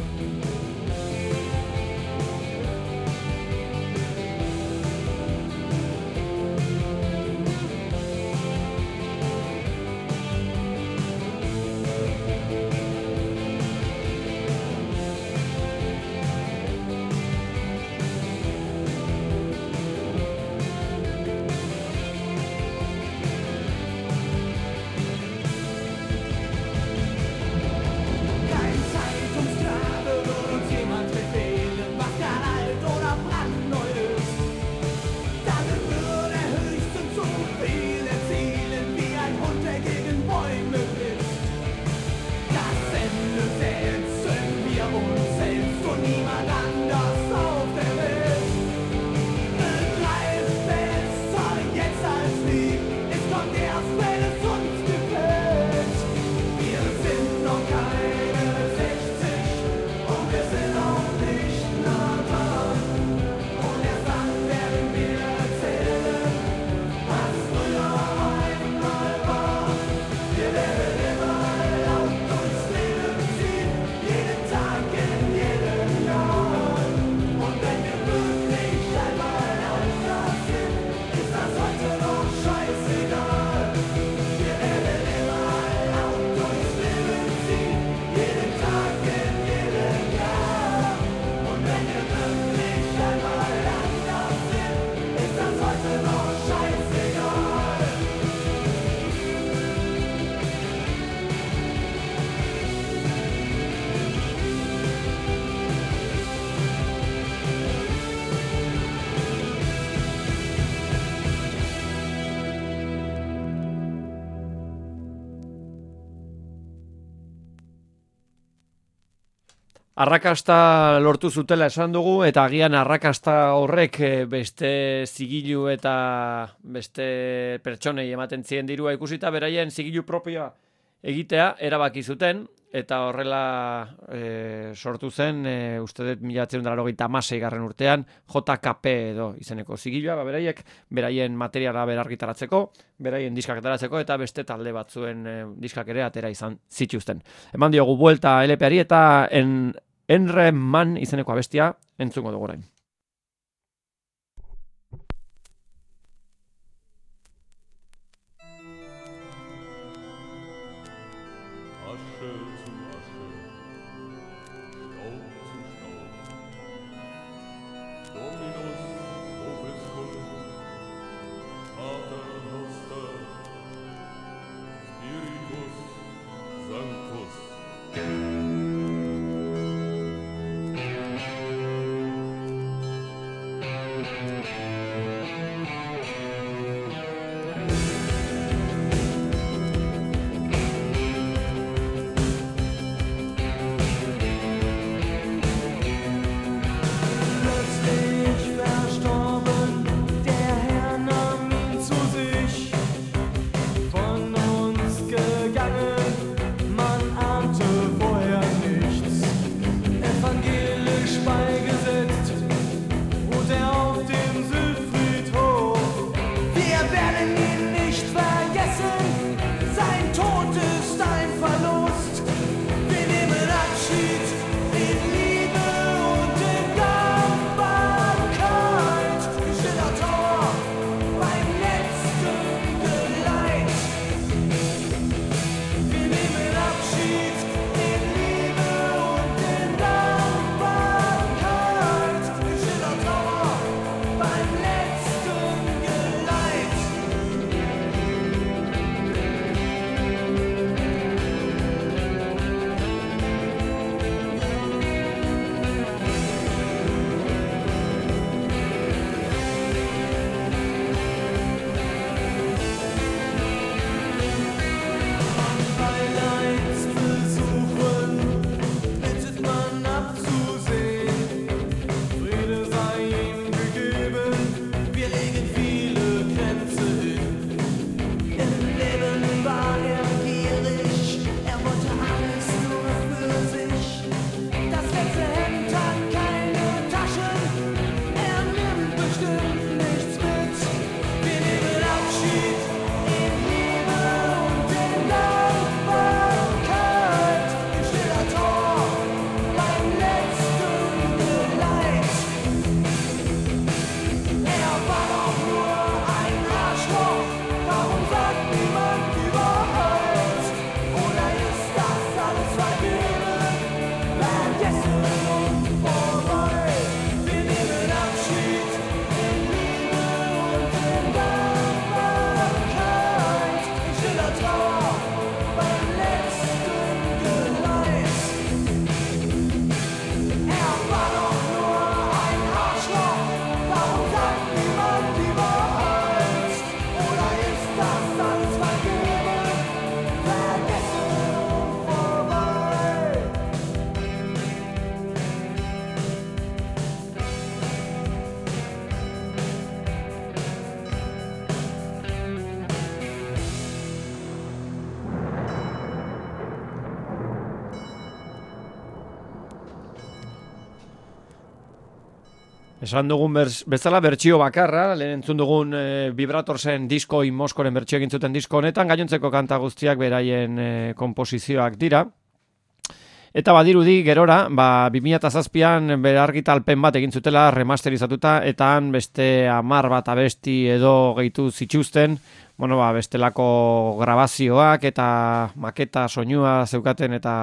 Kein Zeitungsgrade wird uns jemand befehlen, was gerade alt oder brandneu ist. Damit würde er höchstens so viel erzählen, wie ein Hund, der gegen Bäume pisst. Das Ende setzen wir uns selbst und niemand anders auf der Welt. Begreift besser jetzt als nie, es kommt erst, wenn es uns gefällt. Wir sind noch keine 60 und wir sind auch nicht nah dran. Und erst dann werden wir erzählen, was früher einmal war. Wir werden immer laut durchs Leben ziehen, jeden Tag in jedem Jahr. Und wenn wir wirklich einmal anders sind, ist das heute noch scheißegal. Wir werden immer laut durchs Leben ziehen, jeden Tag in jedem Jahr. Und wenn wir wirklich einmal anders sind, ist das heute noch scheißegal. Arrakasta lortu zutela esan dugu, eta agian arrakasta horrek beste zigilu eta beste pertsonei ematen zien dirua ikusita, beraien zigilu propioa egitea erabaki zuten, eta horrela sortu zen, uste dut 1986 urtean, JKP edo izeneko zigilua, beraiek beraien materiala berargitaratzeko, beraien diskak ateratzeko, eta beste talde batzuen diskak ere atera izan zituzten. Eman diogu buelta LP-ari eta Enre Man izeneko abestia entzungo dugu orain. Asche zu Asche, Staub zu Staub. Dominus vobiscum, Pater Noster, Spiritus Sanctus. Plötzlich verstorben, der Herr nahm ihn zu sich. Von uns gegangen, man ahnte vorher nichts. Evangelisch beigesetzt, ruht er auf dem Südfriedhof. Wir werden ihn nicht vergessen, sein Tod ist ein Verlust. Wir nehmen Abschied in Liebe und in Dankbarkeit. Stiller Tor beim letzten Geleit. Wir nehmen Abschied in Liebe und in Dankbarkeit. Stiller Tor beim letzten Geleit. Beileidsbesuchen bittet man abzusehen. Friede sei ihm gegeben, wir legen viele Grenze hin. Im Leben war er gierig, er wollte alles nur für sich. Das letzte Hemd hat keine Taschen, er nimmt bestimmt nichts mit. Wir nehmen Abschied in Liebe und in Dankbarkeit. Im stiller Tor beim letzten Geleit. Er war doch nur ein Arschloch, warum sagt niemand die Wahrheit? Oder ist das alles vergeben, vergessen und vorbei? Wir nehmen Abschied in Liebe und in Dankbarkeit. Im stiller Trauer beim letzten Geleit. Er war doch nur ein Arschloch, warum sagt niemand die Wahrheit? Oder ist das alles vergeben, vergessen und vorbei? Esan dugun bezala bertsio bakarra, lehen entzun dugun Vibratorsen disko Inmoskoren bertsio egin zuten disko honetan, gainontzeko kanta guztiak beraien konposizioak dira. Eta badirudi gerora, 2007an berargitalpen bat egin zutela remasterizatuta, eta han beste 10 bat abesti edo gehitu zituzten, bestelako grabazioak eta maketa soinua zeukaten eta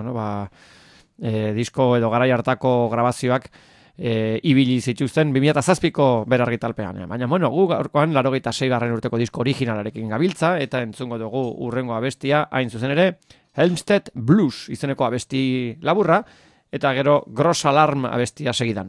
disko edo garai hartako grabazioak ibili zituzten 2007ko berargitalpean. Baina, gu gaurkoan 86. urteko disko originalarekin gabiltza, eta entzungo dugu urrengo abestia, hain zuzen ere, Helmstedt Blues izeneko abesti laburra, eta gero Gross Alarm abestia segidan.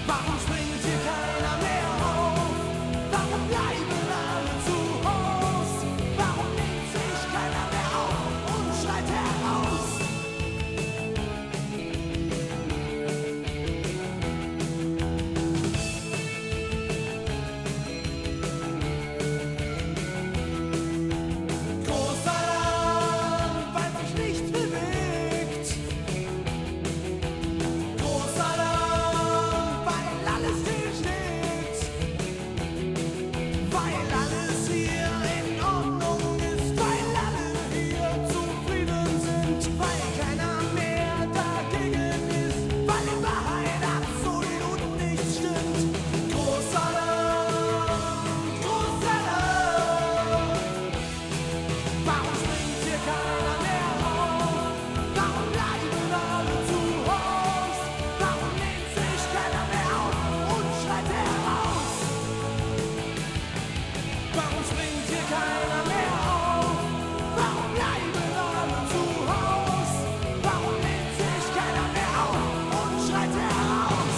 Warum springt hier keiner mehr auf? Warum bleiben alle zu Haus? Warum nimmt sich keiner mehr auf und schreit heraus? Großer Land, weil sich nichts bewegt. Großer Land, weil alles stillsteht. Weil alles hier in Ordnung ist. Weil alle hier zufrieden sind. Weil keiner mehr dagegen ist. Weil in Wahrheit absolut nichts stimmt. Großer Land, großer Land. Warum springt hier keiner mehr auf? Warum bleiben alle zu Haus? Warum nimmt sich keiner mehr auf und schreit heraus? Warum springt hier keiner mehr auf? Warum bleiben alle zu Haus? Warum nimmt sich keiner mehr auf und schreit heraus?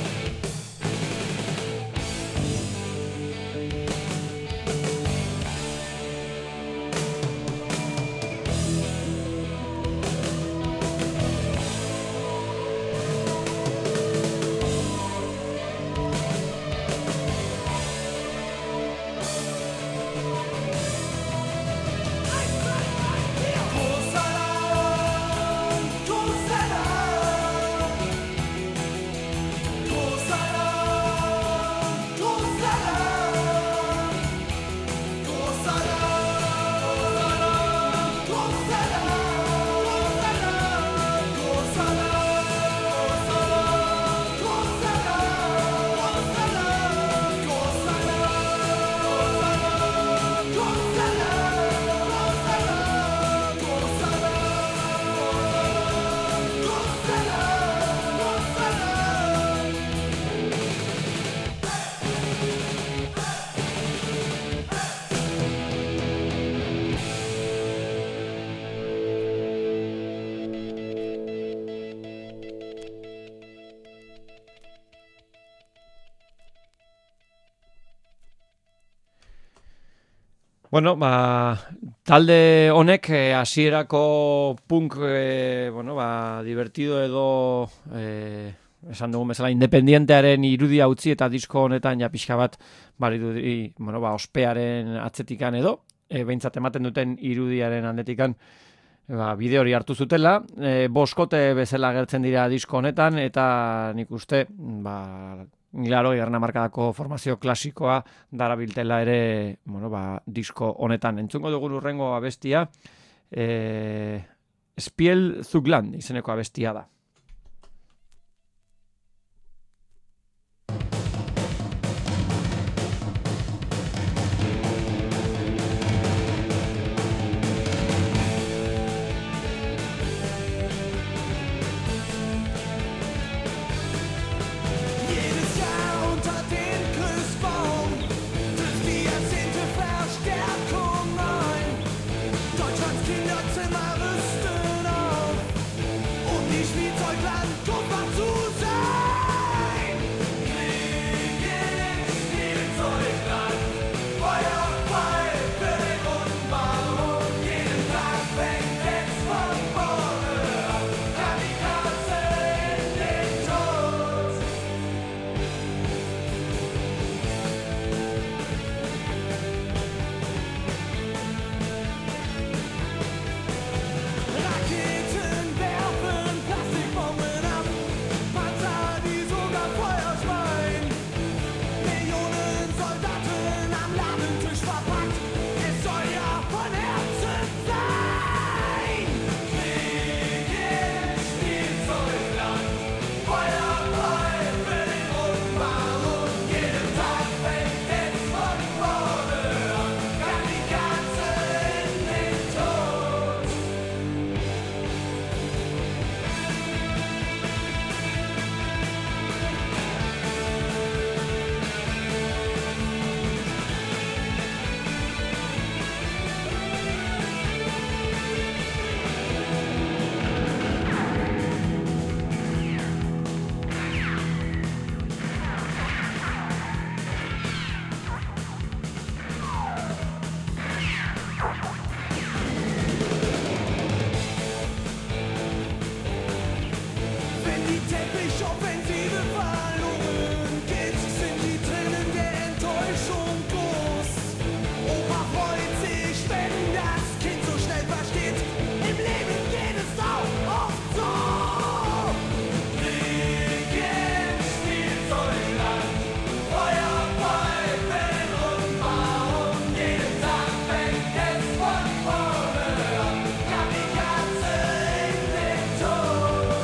Großer Land, großer Land. Großer Land, großer Land. Großer Land, großer Land. Großer Land, großer Land. Großer Land, großer Bueno, talde honek hasierako punk, divertido edo esan dugun bezala independientearen irudia utzi eta disko honetan ja pixka bat barirudi, ospearen atzetikan edo, behintzat ematen duten irudiaren handetikan bide hori hartu zutela, boskote bezala gertzen dira disko honetan eta nik uste, Claro, garna markadako formazio klasikoa darabiltela ere, disko honetan. Entzungo dugun urrengo abestia, Spiel Zugland izeneko abestia da. Jedes Jahr unter den Christbaum trifft die ersehnte Verstärkung ein. Deutschlands Kinderzimmer rüsten auf, um die Schweiz Teppichoffensive verloren geht, sind die Tränen der Enttäuschung groß. Opa freut sich, wenn das Kind so schnell versteht, im Leben geht es auch oft so. Kriegen, Spielzeugland, Feuerpfeifen und Baum, jeden Tag fängt es von vorne an, Kamikaze in den Tod.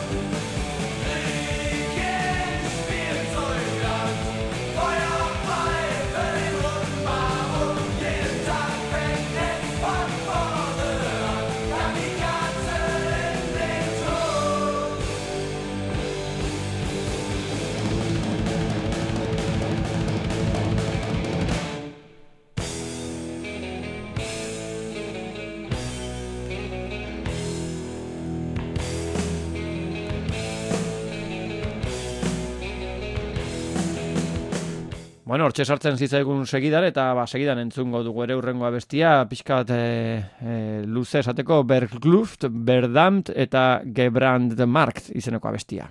Kriegen, Spielzeugland, Feuerpfeifen und Baum, jeden Tag fängt es von vorne an, Kamikaze in den Tod. Bueno, hortxe sartzen zitzaigun segidare, eta segidan entzungo dugu ere hurrengo abestia, pixkat luze esateko Bergluft, Verdammt eta Gebrandmarkt izeneko abestia.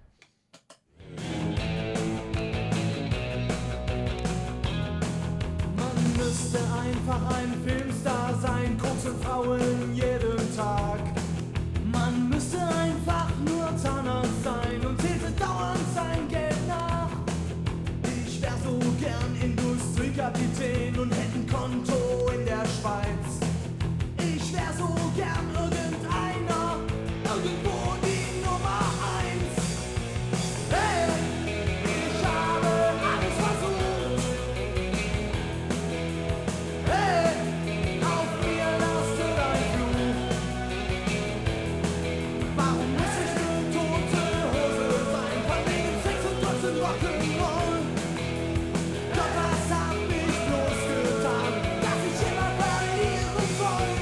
Man müsste einfach ein Filmstar sein, große Frauen jeden Tag. Man müsste einfach nur Zahnarzt sein und täte dauernd sein Geld nach. Ich wär so gern Industriekapitän und hätte ein Konto in der Schweiz. Ich wär so gern irgendeiner, irgendwo die Nummer 1. Hey, ich habe alles versucht. Hey, auf mir lastet ein Fluch. Warum muss ich eine tote Hose sein? Von wegen Sex und Drugs und Rock'n'Roll. Doch was hab ich bloß getan, dass ich immer verlieren soll?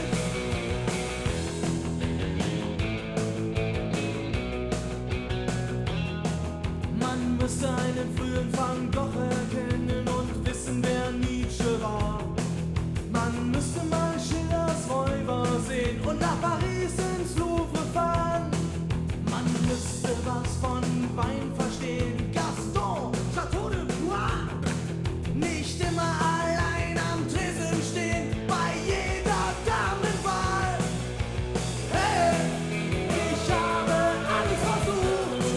Man müsste einen frühen Van Gogh erkennen und wissen, wer Nietzsche war. Man müsste mal Schillers Räuber sehen und nach Paris ins Louvre fahren. Man müsste was von Wein verstehen. Gaston, Chateau de Bois. Nicht immer allein am Tresen stehen, bei jeder Damenwahl. Hey, ich habe alles versucht.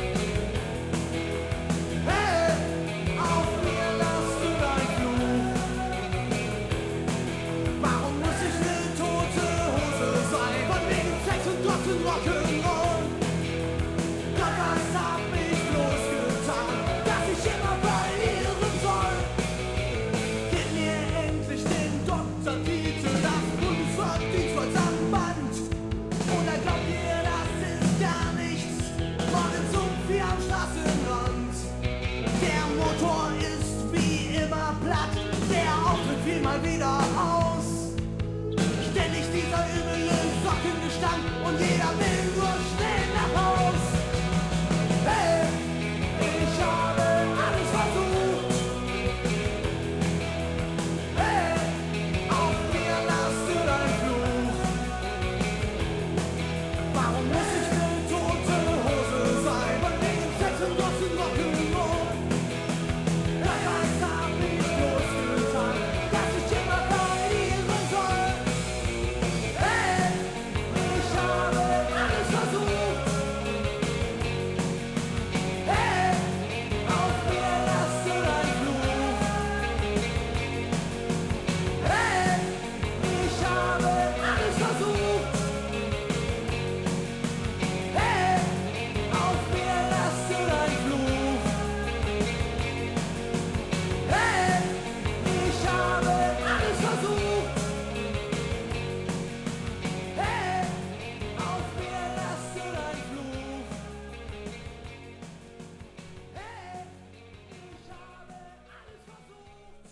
Hey, auf mir lastet ein Fluch. Warum muss ich eine tote Hose sein? Von wegen Sex und Drugs und Rock'n'Roll. Doch was hab ich bloß getan, dass ich immer verlieren soll? Gib mir endlich den Doktortitel, das Bundesverdienstkreuz am Band. Oder glaubt ihr, das ist gar nichts? Morgen Sumpfi am Straßenrand. Der Motor ist wie immer platt, der Auftritt fiel mal wieder aus. Ständig dieser üble Sockengestank und jeder will nur schnell nach Haus. Hey, ich habe alles versucht. Hey, auf mir lastet ein Fluch. Warum muss ich eine tote Hose sein? Von wegen Sex und Drugs und Rock'n'Roll. Doch was hab ich bloß getan, dass ich immer verlieren soll? Hey, ich habe alles versucht. Hey, auf mir lastet ein Fluch. Hey, ich habe alles versucht. Hey, auf mir lastet ein Fluch. Hey, ich habe alles versucht. Hey, auf mir lastet ein Fluch. Hey, ich habe alles versucht.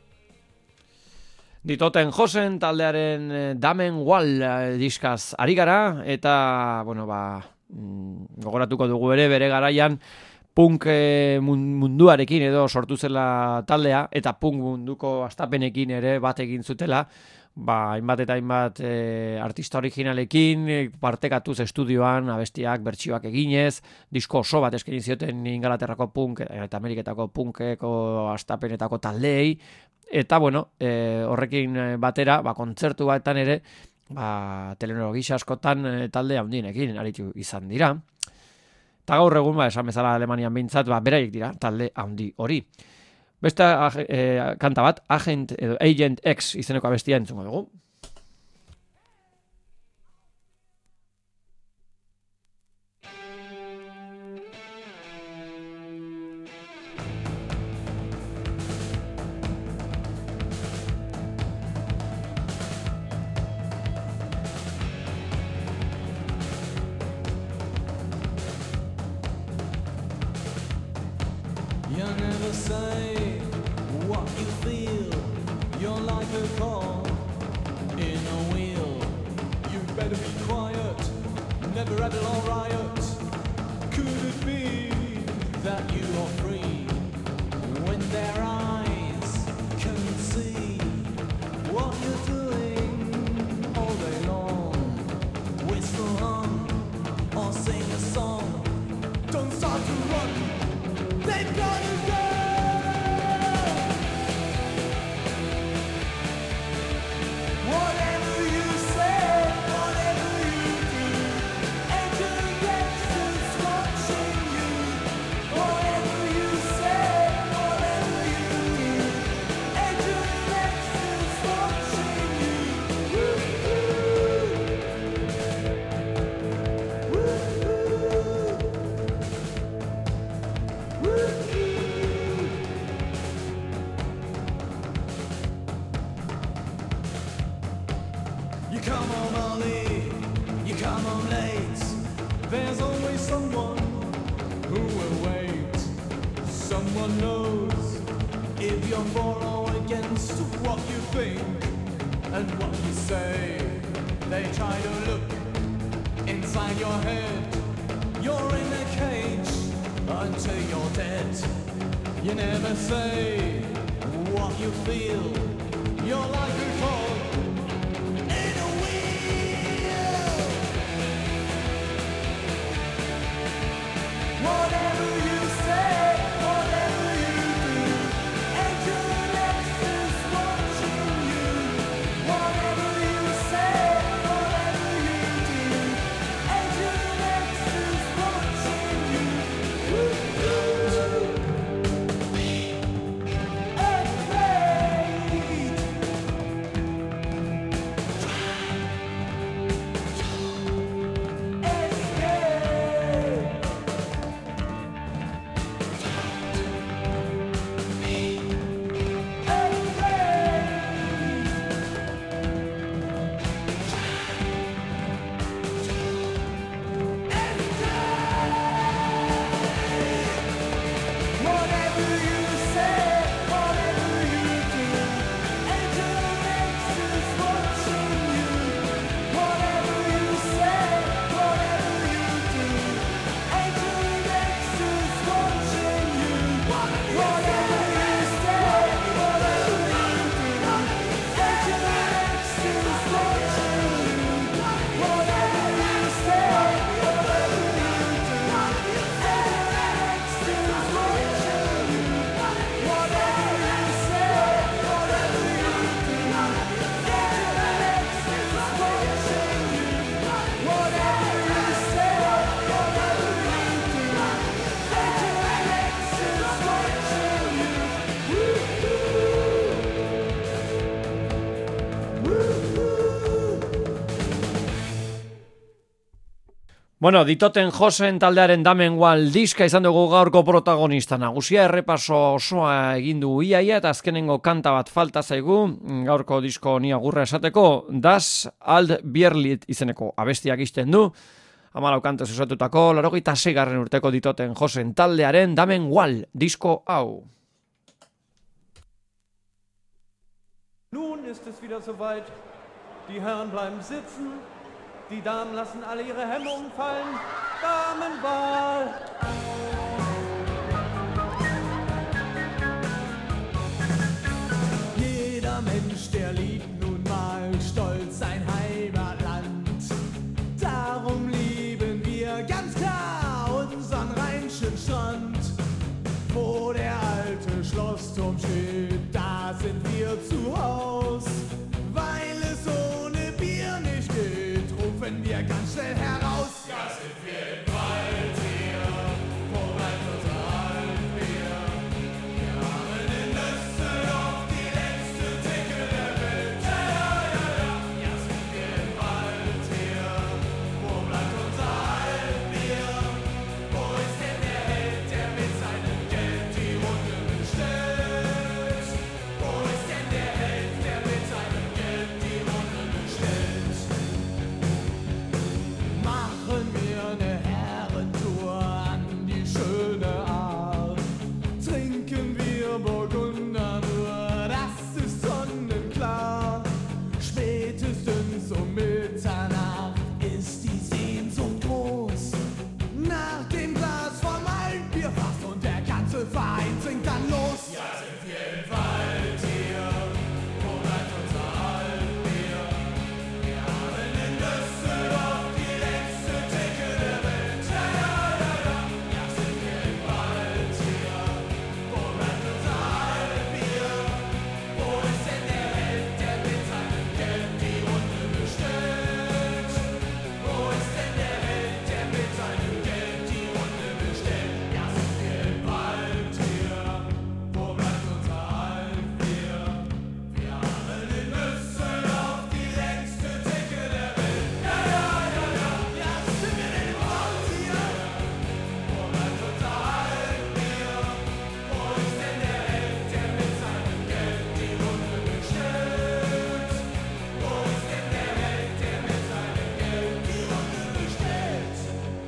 Ditoten Josen taldearen Damen Wall diskaz ari gara, eta, bueno, gogoratuko dugu ere bere garaian punk munduarekin edo sortu zela taldea, eta punk munduko astapenekin ere bat egin zutela, hainbat eta hainbat artista originalekin partekatuz estudioan abestiak, bertsioak eginez, disko oso bat eskaini zioten Ingalaterrako punk eta Ameriketako punkeko astapenetako taldeei, eta bueno, horrekin batera, kontzertu batetan ere, telenoro gisa askotan talde handienekin aritu izan dira. Eta gaur egun, esan bezala Alemanian behintzat, beraiek dira talde handi hori. Beste kanta bat, Agent X izeneko abestia entzungo dugu. You never say what you feel. You're like a cog in a wheel. You better be quiet, never at all riot. Could it be that you are free when their eyes can see what you're doing all day long? Whistle on or sing a song. Don't start to run. They've gotta go! Whatever you say, whatever you do, Agent X is watching you. Whatever you say, whatever you do, Agent X is watching you. You come home early, you come home late. There's always someone who will wait. Someone knows if you're for or against what you think and what you say. They try to look inside your head. You're in a cage until you're dead. You never say what you feel. You're like a cog in a wheel. Whatever you say, whatever you do, Agent X is watching you. Whatever you say, whatever you do, Agent X is watching you. Whatever you say, whatever you do, Agent X is watching you. Whatever you say, whatever you do, Agent X is watching you. Whatever you say, whatever you do, Agent X is watching you. Whatever you say, whatever you do, Agent X is watching you. Whatever you say, whatever you do, Agent X is watching you. Whatever you say, whatever you do, Agent X is watching you. Bueno, ditoten Josen taldearen Damen Wall diska izan dugu gaurko protagonista nagusia, errepaso osoa egin du iaia eta azkenengo kanta bat falta zaigu, gaurko disko honi agurra esateko, Das Alt Bierlied izeneko abestiak izten du, 14 kantuz osatutako, 86. urteko ditoten Josen taldearen Damen Wall disko hau. Nun ist es wieder soweit. Die Herren bleiben sitzen. Die Damen lassen alle ihre Hemmungen fallen. Damenwahl. Jeder Mensch, der liebt nun mal vorm Schild, da sind wir zu Haus. Weil es ohne Bier nicht geht, rufen wir ganz schnell heraus. Ja, sind wir im Wald hier, wo bleibt unser Altbier? Wir haben in Düsseldorf die längste Theke der Welt. Ja, ja, ja, ja. Ja, sind wir im Wald hier, wo bleibt unser Altbier? Wo ist denn der Held, der mit seinem Geld die Runde bestellt? Wo ist denn der Held, der mit seinem Geld die Runde bestellt? Machen wir eine Herrentour an die schöne Ahr. Trinken wir Burgunder nur, das ist sonnenklar. Spätestens um Mitternacht ist die Sehnsucht groß. Nach dem Glas vom Altbierfass und der ganze Verein singt dann los. Ja, sind wir im Wald hier, wo bleibt unser Altbier? Wir haben in Düsseldorf die längste Theke der Welt. Ja, ja, ja, ja. Ja, sind wir im Wald hier, wo bleibt unser Altbier? Wo ist denn der Held, der mit seinem Geld die Runde bestellt? Wo ist denn der Held, der mit seinem Geld die Runde bestellt? Ja, sind wir im Wald hier, wo bleibt unser Altbier? Wir haben in Düsseldorf die längste Theke der Welt. Ja, ja, ja, ja. Ja, sind wir im Wald hier, wo bleibt unser Altbier? Wo ist denn der Held, der mit seinem Geld die Runde bestellt? Wo ist denn der Held, der mit seinem Geld die Runde bestellt?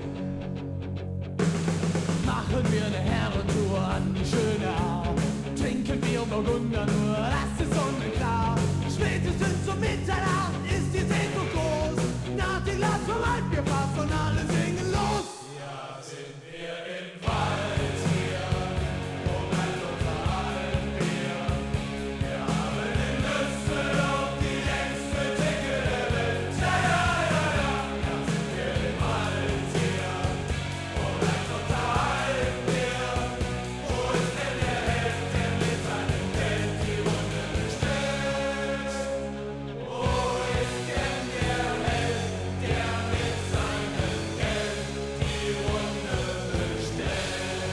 Machen wir eine Herrentour an die schöne Au. Trinken wir Burgunder nur, das ist sonnenklar. Spätestens um Mitternacht ist die Sehnsucht groß. Nach dem Glas vom Altbierfass und alle singen los. Ja, sind wir im Wald hier, wo bleibt unser Altbier? Wir haben in Düsseldorf die längste Theke der Welt. Ja, ja, ja, ja. Ja, sind wir im Wald hier, wo bleibt unser Altbier? Wo ist denn der Held, der mit seinem Geld die Runde bestellt? Wo ist denn der Held, der mit seinem Geld die Runde bestellt?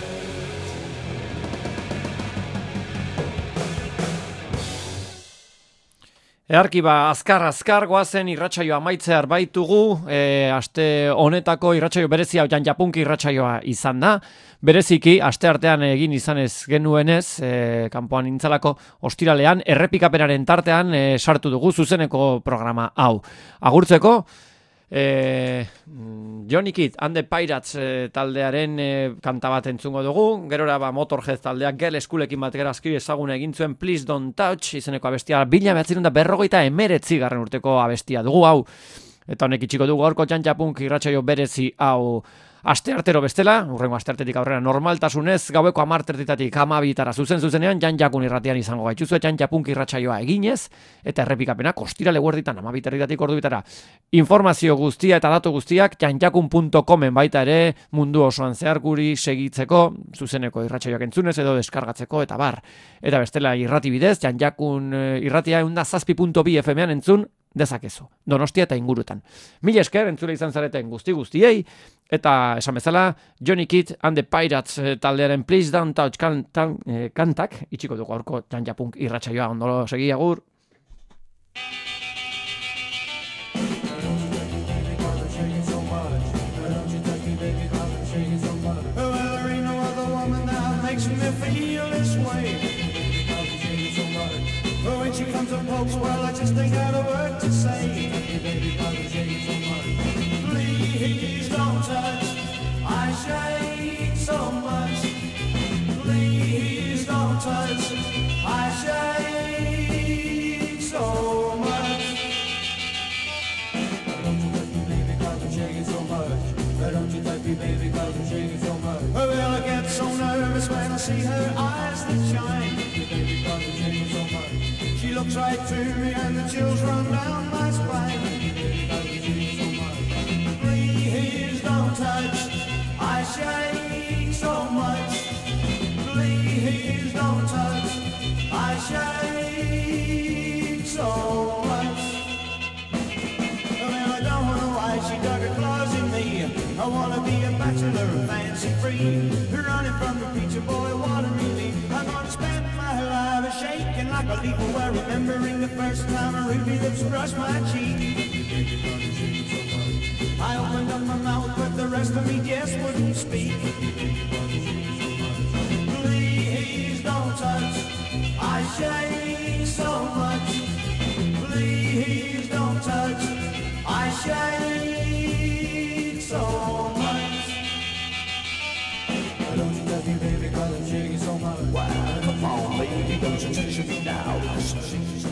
Earki azkar goazen irratsaioa amaitzear baitugu, aste honetako irratsaio berezia Jan Japunki irratsaioa izan da. Bereziki, aste artean egin izanez genuenez, kanpoan nintzalako ostiralean, errepikapenaren tartean sartu dugu zuzeneko programa hau. Agurtzeko, Johnny Kidd and the Pirates taldearen kanta bat entzungo dugu, gerora Motorhead taldeak Girl Schoolekin batera askiri ezaguna egin zuen Please Don't Touch izeneko abestia 1949 urteko abestia dugu hau, eta honek itxiko dugu gaurko Jan Japunk irratsaio berezi hau. Aste artero bestela, urrengo asteartetik aurrera normaltasunez, gaueko 10:00 12:00 zuzenean Jan Jakun irratian izango gaituzue, Jan Japunk irratsaioa eginez, eta errepikapena ostirale eguerditan 12:00 ordubitara. Informazio guztia eta datu guztiak janjakun.comen baita ere mundu osoan zehar guri segitzeko, zuzeneko irratsaioak entzunez edo deskargatzeko eta bar. Eta bestela irrati bidez, Jan Jakun irratia 107.2 FM-an entzun dezakezu, Donostia eta ingurutan. Mila esker entzule izan zareten guztiei, eta esan bezala, Johnny Kidd and the Pirates taldearen Please Don't Touch kantak, itxiko dugu aurko Jan Japunk irratsaioa, ondolo segi, agur. She comes and pokes, well, I just ain't got a word to say. Please don't touch, I shake so much. Please don't touch, I shake so much. Don't you touch me, baby, 'cause I'm shaking so much. Don't you touch me, baby, 'cause I'm shaking so much. Well, I get so nervous when I see her eyes that shine. Baby, 'cause I'm shaking so much. She looks right through me and the chills run down my spine. Please don't touch, I shake so much. Please don't touch, free, running from the preacher boy, what a relief. I'm gonna spend my life shaking like a leaf while remembering the first time a ruby lips brushed my cheek. I opened up my mouth, but the rest of me just wouldn't speak. Please don't touch, I shake so much. Please don't touch, I shake so much. Don't you touch me, baby, 'cause I'm shaking so much. Wow, come on, baby, don't you touch me now.